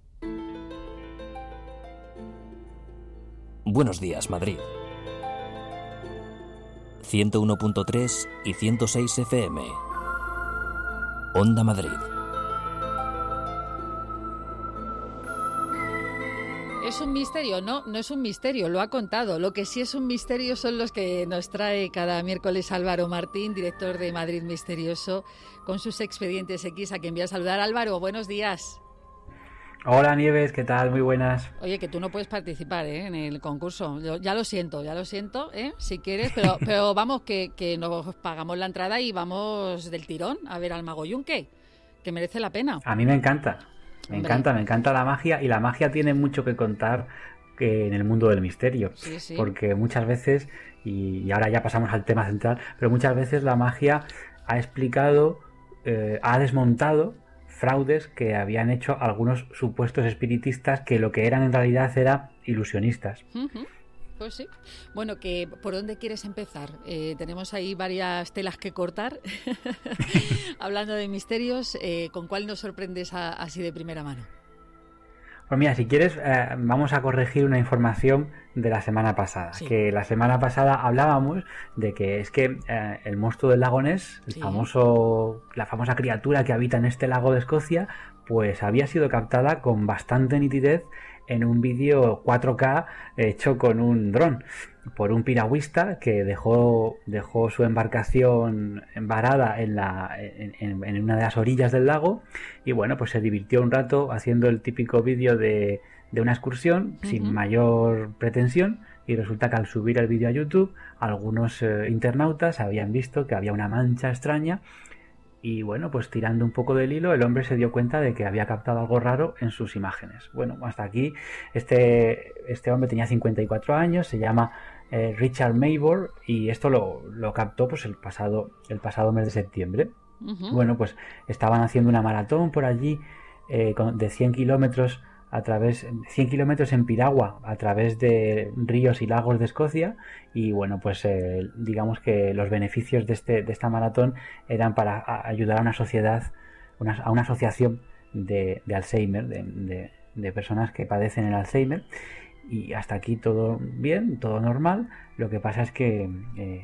Buenos días, Madrid. ciento uno punto tres y ciento seis F M. Onda Madrid. Es un misterio, no, no es un misterio, lo ha contado. Lo que sí es un misterio son los que nos trae cada miércoles Álvaro Martín, director de Madrid Misterioso, con sus expedientes X, a quien voy a saludar. Álvaro, buenos días. Hola Nieves, ¿qué tal? Muy buenas. Oye, que tú no puedes participar ¿eh? en el concurso. Yo, ya lo siento, ya lo siento, ¿eh? si quieres, pero, pero vamos, que, que nos pagamos la entrada y vamos del tirón a ver al Mago Yunque, que merece la pena. A mí me encanta, me Hombre. encanta, me encanta la magia, y la magia tiene mucho que contar que en el mundo del misterio, sí, sí. porque muchas veces, y ahora ya pasamos al tema central, pero muchas veces la magia ha explicado, eh, ha desmontado fraudes que habían hecho algunos supuestos espiritistas que lo que eran en realidad eran ilusionistas. Uh-huh. Pues sí. Bueno, que ¿por dónde quieres empezar? Eh, tenemos ahí varias telas que cortar. Hablando de misterios, eh, ¿con cuál nos sorprendes a, así de primera mano? Pues mira, si quieres, eh, vamos a corregir una información de la semana pasada. Sí. Que la semana pasada hablábamos de que es que eh, el monstruo del lago Ness, el sí. famoso, la famosa criatura que habita en este lago de Escocia, pues había sido captada con bastante nitidez en un vídeo cuatro K hecho con un dron por un piragüista que dejó, dejó su embarcación varada en, la, en, en, en una de las orillas del lago, y bueno, pues se divirtió un rato haciendo el típico vídeo de, de una excursión, uh-huh. sin mayor pretensión, y resulta que al subir el vídeo a YouTube, algunos eh, internautas habían visto que había una mancha extraña y bueno, pues tirando un poco del hilo, el hombre se dio cuenta de que había captado algo raro en sus imágenes. Bueno, hasta aquí este, este hombre tenía cincuenta y cuatro años, se llama eh, Richard Maybourne y esto lo, lo captó pues el pasado, el pasado mes de septiembre. Uh-huh. Bueno, pues estaban haciendo una maratón por allí eh, con, de cien kilómetros a través cien kilómetros en piragua a través de ríos y lagos de Escocia y bueno, pues eh, digamos que los beneficios de este de esta maratón eran para a, ayudar a una sociedad, una, a una asociación de, de Alzheimer, de, de, de personas que padecen el Alzheimer, y hasta aquí todo bien, todo normal. Lo que pasa es que eh,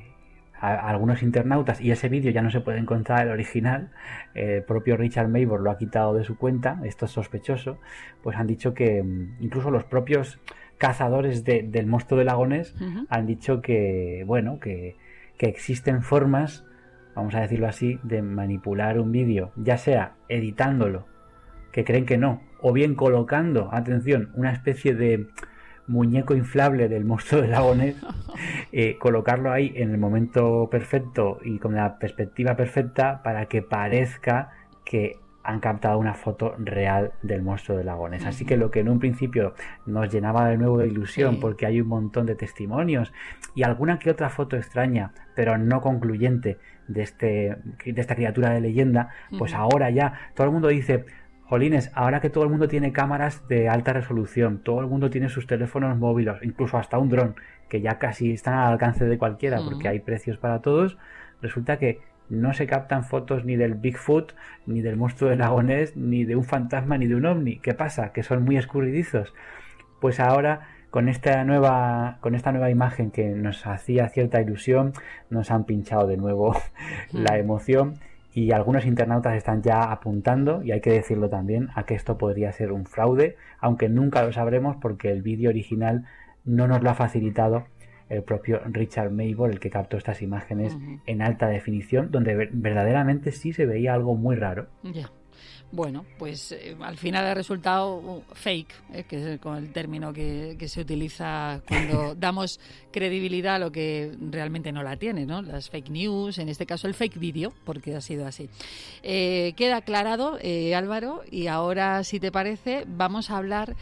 a algunos internautas, y ese vídeo ya no se puede encontrar el original, el propio Richard Maybourne lo ha quitado de su cuenta, esto es sospechoso, pues han dicho que incluso los propios cazadores de, del monstruo del lago Ness uh-huh. han dicho que, bueno, que, que existen formas, vamos a decirlo así, de manipular un vídeo, ya sea editándolo, que creen que no, o bien colocando, atención, una especie de muñeco inflable del monstruo del lago Ness, eh, colocarlo ahí en el momento perfecto y con la perspectiva perfecta para que parezca que han captado una foto real del monstruo del lago Ness. Uh-huh. Así que lo que en un principio nos llenaba de nuevo de ilusión, sí, porque hay un montón de testimonios y alguna que otra foto extraña, pero no concluyente, de, este, de esta criatura de leyenda, pues uh-huh. ahora ya todo el mundo dice: jolines, ahora que todo el mundo tiene cámaras de alta resolución, todo el mundo tiene sus teléfonos móviles, incluso hasta un dron, que ya casi están al alcance de cualquiera, uh-huh. porque hay precios para todos, resulta que no se captan fotos ni del Bigfoot, ni del monstruo del lago Ness, ni de un fantasma, ni de un ovni. ¿Qué pasa? Que son muy escurridizos. Pues ahora, con esta nueva, con esta nueva imagen que nos hacía cierta ilusión, nos han pinchado de nuevo uh-huh. la emoción. Y algunos internautas están ya apuntando, y hay que decirlo también, a que esto podría ser un fraude, aunque nunca lo sabremos porque el vídeo original no nos lo ha facilitado el propio Richard Maybourne, el que captó estas imágenes uh-huh. en alta definición, donde ver- verdaderamente sí se veía algo muy raro. Ya. Yeah. Bueno, pues eh, al final ha resultado uh, fake, eh, que es con el término que, que se utiliza cuando damos credibilidad a lo que realmente no la tiene, ¿no? Las fake news, en este caso el fake video, porque ha sido así. Eh, queda aclarado, eh, Álvaro, y ahora, si te parece, vamos a hablar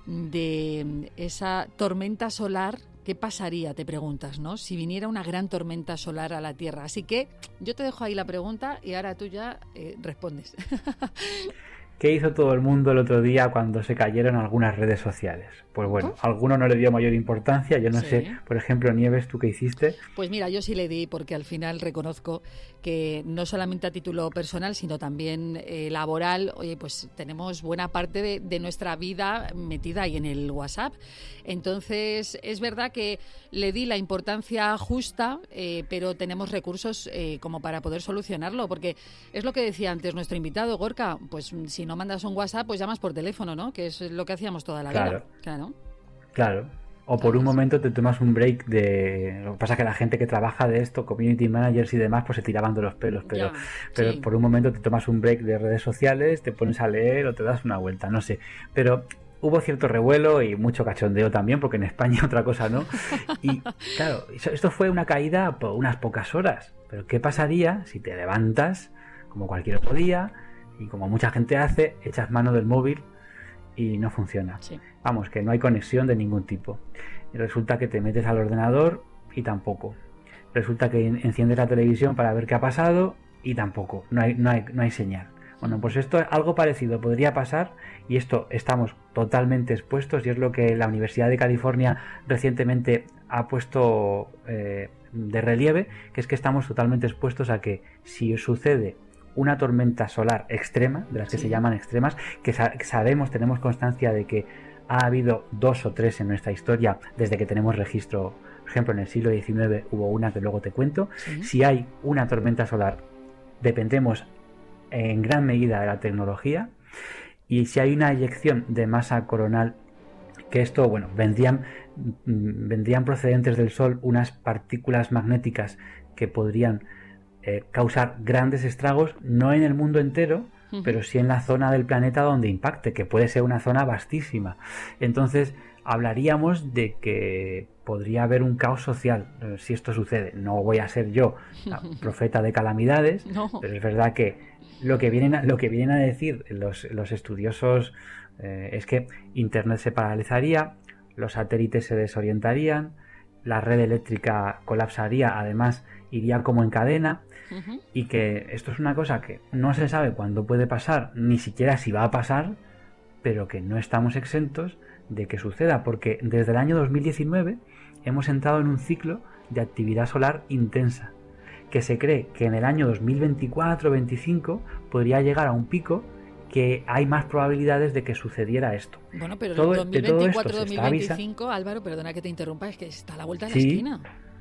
de esa tormenta solar. ¿Qué pasaría, te preguntas, ¿no?, si viniera una gran tormenta solar a la Tierra? Así que yo te dejo ahí la pregunta y ahora tú ya eh, respondes. ¿Qué hizo todo el mundo el otro día cuando se cayeron algunas redes sociales? Pues bueno, a alguno no le dio mayor importancia, yo no sí. sé, por ejemplo, Nieves, ¿tú qué hiciste? Pues mira, yo sí le di, porque al final reconozco que no solamente a título personal, sino también eh, laboral, oye, pues tenemos buena parte de, de nuestra vida metida ahí en el WhatsApp. Entonces, es verdad que le di la importancia justa, eh, pero tenemos recursos eh, como para poder solucionarlo, porque es lo que decía antes nuestro invitado, Gorka, pues si no mandas un WhatsApp, pues llamas por teléfono, ¿no?, que es lo que hacíamos toda la claro. vida. Claro. Claro. O por un momento te tomas un break de... Lo que pasa es que la gente que trabaja de esto, community managers y demás, pues se tiraban de los pelos, pero, ya, pero sí. por un momento te tomas un break de redes sociales, te pones a leer o te das una vuelta, no sé. Pero hubo cierto revuelo y mucho cachondeo también, porque en España otra cosa no. Y claro, esto fue una caída por unas pocas horas. Pero ¿qué pasaría si te levantas, como cualquier otro día, y como mucha gente hace, echas mano del móvil y no funciona? Sí. Vamos, que no hay conexión de ningún tipo. Y resulta que te metes al ordenador y tampoco. Resulta que enciendes la televisión para ver qué ha pasado y tampoco. No hay, no hay, no hay señal. Bueno, pues esto, algo parecido podría pasar, y esto estamos totalmente expuestos, y es lo que la Universidad de California recientemente ha puesto eh, de relieve, que es que estamos totalmente expuestos a que si sucede una tormenta solar extrema, de las que sí. se llaman extremas, que, sa- que sabemos, tenemos constancia de que ha habido dos o tres en nuestra historia desde que tenemos registro. Por ejemplo, en el siglo diecinueve hubo una que luego te cuento. Sí. Si hay una tormenta solar, dependemos en gran medida de la tecnología, y si hay una eyección de masa coronal, que esto, bueno, vendrían, vendrían procedentes del Sol unas partículas magnéticas que podrían Eh, causar grandes estragos, no en el mundo entero, uh-huh. pero sí en la zona del planeta donde impacte, que puede ser una zona vastísima. Entonces, hablaríamos de que podría haber un caos social eh, si esto sucede. No voy a ser yo profeta de calamidades, no. Pero es verdad que lo que vienen a, lo que vienen a decir los, los estudiosos eh, es que Internet se paralizaría, los satélites se desorientarían, la red eléctrica colapsaría, además iría como en cadena, uh-huh. y que esto es una cosa que no se sabe cuándo puede pasar, ni siquiera si va a pasar, pero que no estamos exentos de que suceda, porque desde el año dos mil diecinueve hemos entrado en un ciclo de actividad solar intensa, que se cree que en el año dos mil veinticuatro veinticinco podría llegar a un pico, que hay más probabilidades de que sucediera esto. Bueno, pero todo, dos mil veinticuatro dos mil veinticinco, Álvaro, perdona que te interrumpa, es que está a la vuelta de sí, la esquina.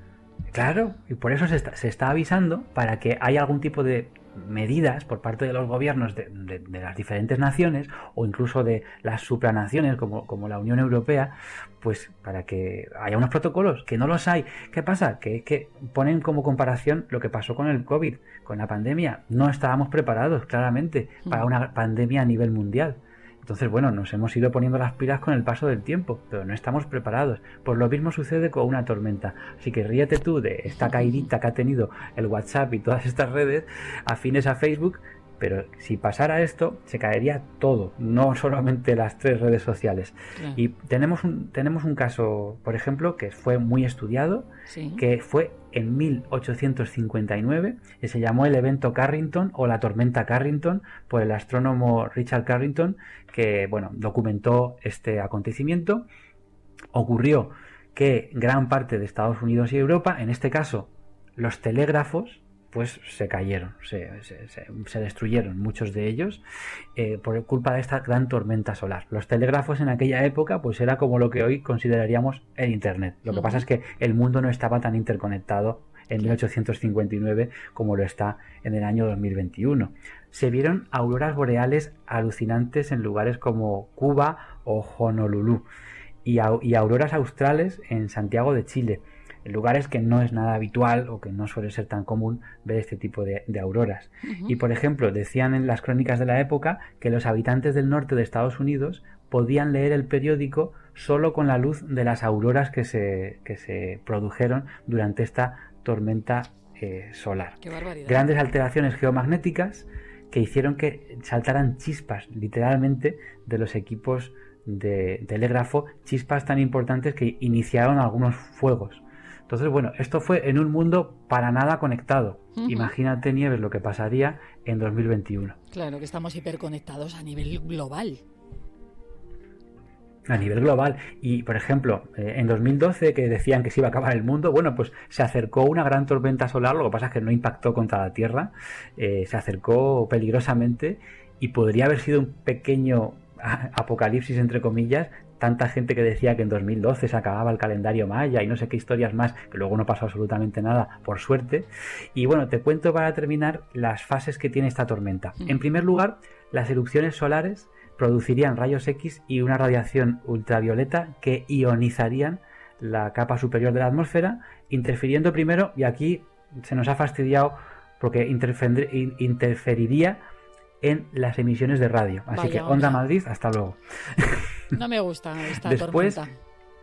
Claro, y por eso se está, se está avisando para que haya algún tipo de medidas por parte de los gobiernos de, de, de las diferentes naciones o incluso de las supranaciones como, como la Unión Europea, pues para que haya unos protocolos, que no los hay. ¿Qué pasa? Que, que ponen como comparación lo que pasó con el COVID, con la pandemia. No estábamos preparados claramente para una pandemia a nivel mundial. Entonces, bueno, nos hemos ido poniendo las pilas con el paso del tiempo, pero no estamos preparados. Pues lo mismo sucede con una tormenta. Así que ríete tú de esta caidita que ha tenido el WhatsApp y todas estas redes afines a Facebook, pero si pasara esto, se caería todo, no solamente las tres redes sociales. Claro. Y tenemos un, tenemos un caso, por ejemplo, que fue muy estudiado, ¿sí? Que fue en mil ochocientos cincuenta y nueve, y se llamó el evento Carrington o la tormenta Carrington, por el astrónomo Richard Carrington, que bueno, documentó este acontecimiento. Ocurrió que gran parte de Estados Unidos y Europa, en este caso los telégrafos, pues se cayeron, se, se, se, se destruyeron muchos de ellos eh, por culpa de esta gran tormenta solar. Los telégrafos en aquella época pues era como lo que hoy consideraríamos el Internet. Lo que uh-huh. pasa es que el mundo no estaba tan interconectado en mil ochocientos cincuenta y nueve como lo está en el año dos mil veintiuno. Se vieron auroras boreales alucinantes en lugares como Cuba o Honolulu y, a, y auroras australes en Santiago de Chile, en lugares que no es nada habitual o que no suele ser tan común ver este tipo de, de auroras. Uh-huh. Y por ejemplo, decían en las crónicas de la época que los habitantes del norte de Estados Unidos podían leer el periódico solo con la luz de las auroras que se, que se produjeron durante esta tormenta eh, solar. ¡Qué barbaridad! Grandes alteraciones geomagnéticas que hicieron que saltaran chispas, literalmente, de los equipos de telégrafo, chispas tan importantes que iniciaron algunos fuegos. Entonces, bueno, esto fue en un mundo para nada conectado. Uh-huh. Imagínate, Nieves, lo que pasaría en dos mil veintiuno. Claro que estamos hiperconectados a nivel global. A nivel global. Y, por ejemplo, eh, en dos mil doce, que decían que se iba a acabar el mundo, bueno, pues se acercó una gran tormenta solar, lo que pasa es que no impactó contra la Tierra, eh, se acercó peligrosamente y podría haber sido un pequeño apocalipsis, entre comillas. Tanta gente que decía que en dos mil doce se acababa el calendario maya y no sé qué historias más, que luego no pasó absolutamente nada, por suerte. Y bueno, te cuento para terminar las fases que tiene esta tormenta. En primer lugar, las erupciones solares producirían rayos X y una radiación ultravioleta que ionizarían la capa superior de la atmósfera, interfiriendo primero, y aquí se nos ha fastidiado porque interfer- interferiría en las emisiones de radio. Así Vaya, que Onda hombre. Madrid, hasta luego. No me gusta esta después, tormenta.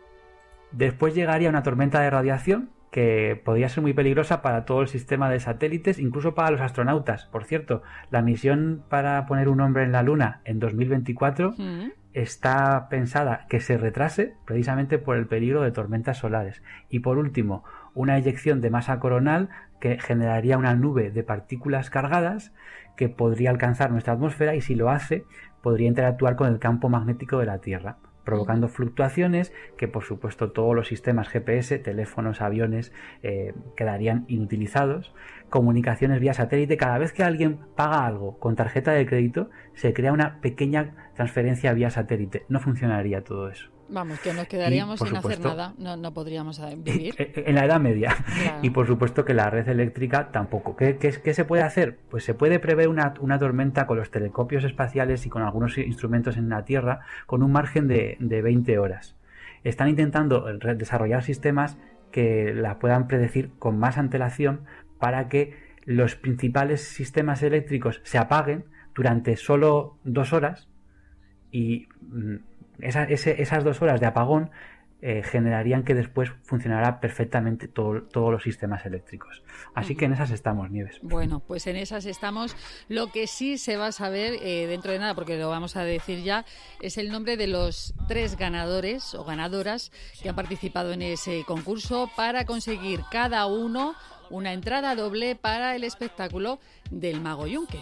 Después llegaría una tormenta de radiación que podría ser muy peligrosa para todo el sistema de satélites, incluso para los astronautas. Por cierto, la misión para poner un hombre en la Luna en dos mil veinticuatro ¿Mm? está pensada que se retrase precisamente por el peligro de tormentas solares. Y por último, una eyección de masa coronal que generaría una nube de partículas cargadas que podría alcanzar nuestra atmósfera y, si lo hace, podría interactuar con el campo magnético de la Tierra, provocando fluctuaciones que, por supuesto, todos los sistemas G P S, teléfonos, aviones, eh, quedarían inutilizados. Comunicaciones vía satélite. Cada vez que alguien paga algo con tarjeta de crédito, se crea una pequeña transferencia vía satélite. No funcionaría todo eso. Vamos, que nos quedaríamos y, sin supuesto, hacer nada, no, no podríamos vivir. En la Edad Media. Claro. Y por supuesto que la red eléctrica tampoco. ¿Qué, qué, qué se puede hacer? Pues se puede prever una, una tormenta con los telescopios espaciales y con algunos instrumentos en la Tierra con un margen de, de veinte horas. Están intentando desarrollar sistemas que la puedan predecir con más antelación para que los principales sistemas eléctricos se apaguen durante solo dos horas y esa, ese, esas dos horas de apagón eh, generarían que después funcionara perfectamente todo, todos los sistemas eléctricos. Así que en esas estamos, Nieves. Bueno, pues en esas estamos. Lo que sí se va a saber eh, dentro de nada, porque lo vamos a decir ya, es el nombre de los tres ganadores o ganadoras que han participado en ese concurso para conseguir cada uno una entrada doble para el espectáculo del Mago Yunque.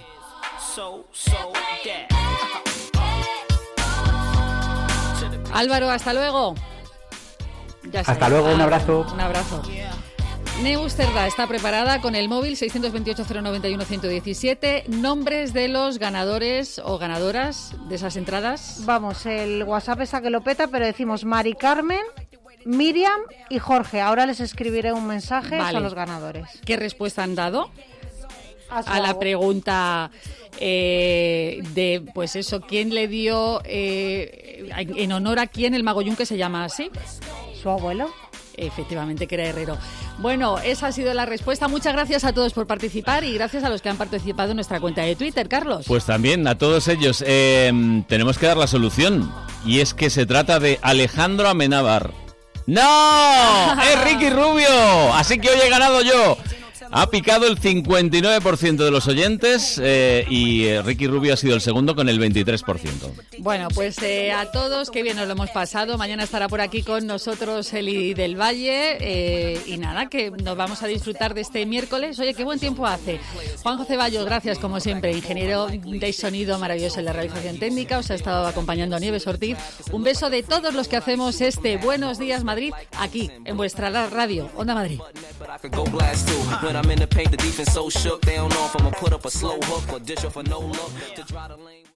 Álvaro, hasta luego. Ya hasta luego, un abrazo. Un abrazo. Neus Cerda está preparada con el móvil seiscientos veintiocho cero noventa y uno ciento diecisiete. Nombres de los ganadores o ganadoras de esas entradas. Vamos, el WhatsApp está que lo peta, pero decimos Mari Carmen, Miriam y Jorge. Ahora les escribiré un mensaje, vale. Son los ganadores. ¿Qué respuesta han dado a, a la pregunta eh, de, pues eso, quién le dio, eh, en honor a quién el Mago Yunque se llama así? Su abuelo. Efectivamente, que era herrero. Bueno, esa ha sido la respuesta. Muchas gracias a todos por participar y gracias a los que han participado en nuestra cuenta de Twitter, Carlos. Pues también a todos ellos. Eh, tenemos que dar la solución. Y es que se trata de Alejandro Amenábar. ¡No! ¡Es Ricky Rubio! Así que hoy he ganado yo. Ha picado el cincuenta y nueve por ciento de los oyentes eh, y eh, Ricky Rubio ha sido el segundo con el veintitrés por ciento. Bueno, pues eh, a todos, qué bien nos lo hemos pasado. Mañana estará por aquí con nosotros Eli del Valle eh, y nada, que nos vamos a disfrutar de este miércoles. Oye, qué buen tiempo hace. Juanjo Ceballos, gracias como siempre, ingeniero de sonido maravilloso en la realización técnica. Os ha estado acompañando Nieves Ortiz. Un beso de todos los que hacemos este Buenos Días Madrid aquí en vuestra radio, Onda Madrid. I'm in the paint, the defense so shook. They don't know if I'ma put up a slow hook or dish off a no look to try to lane.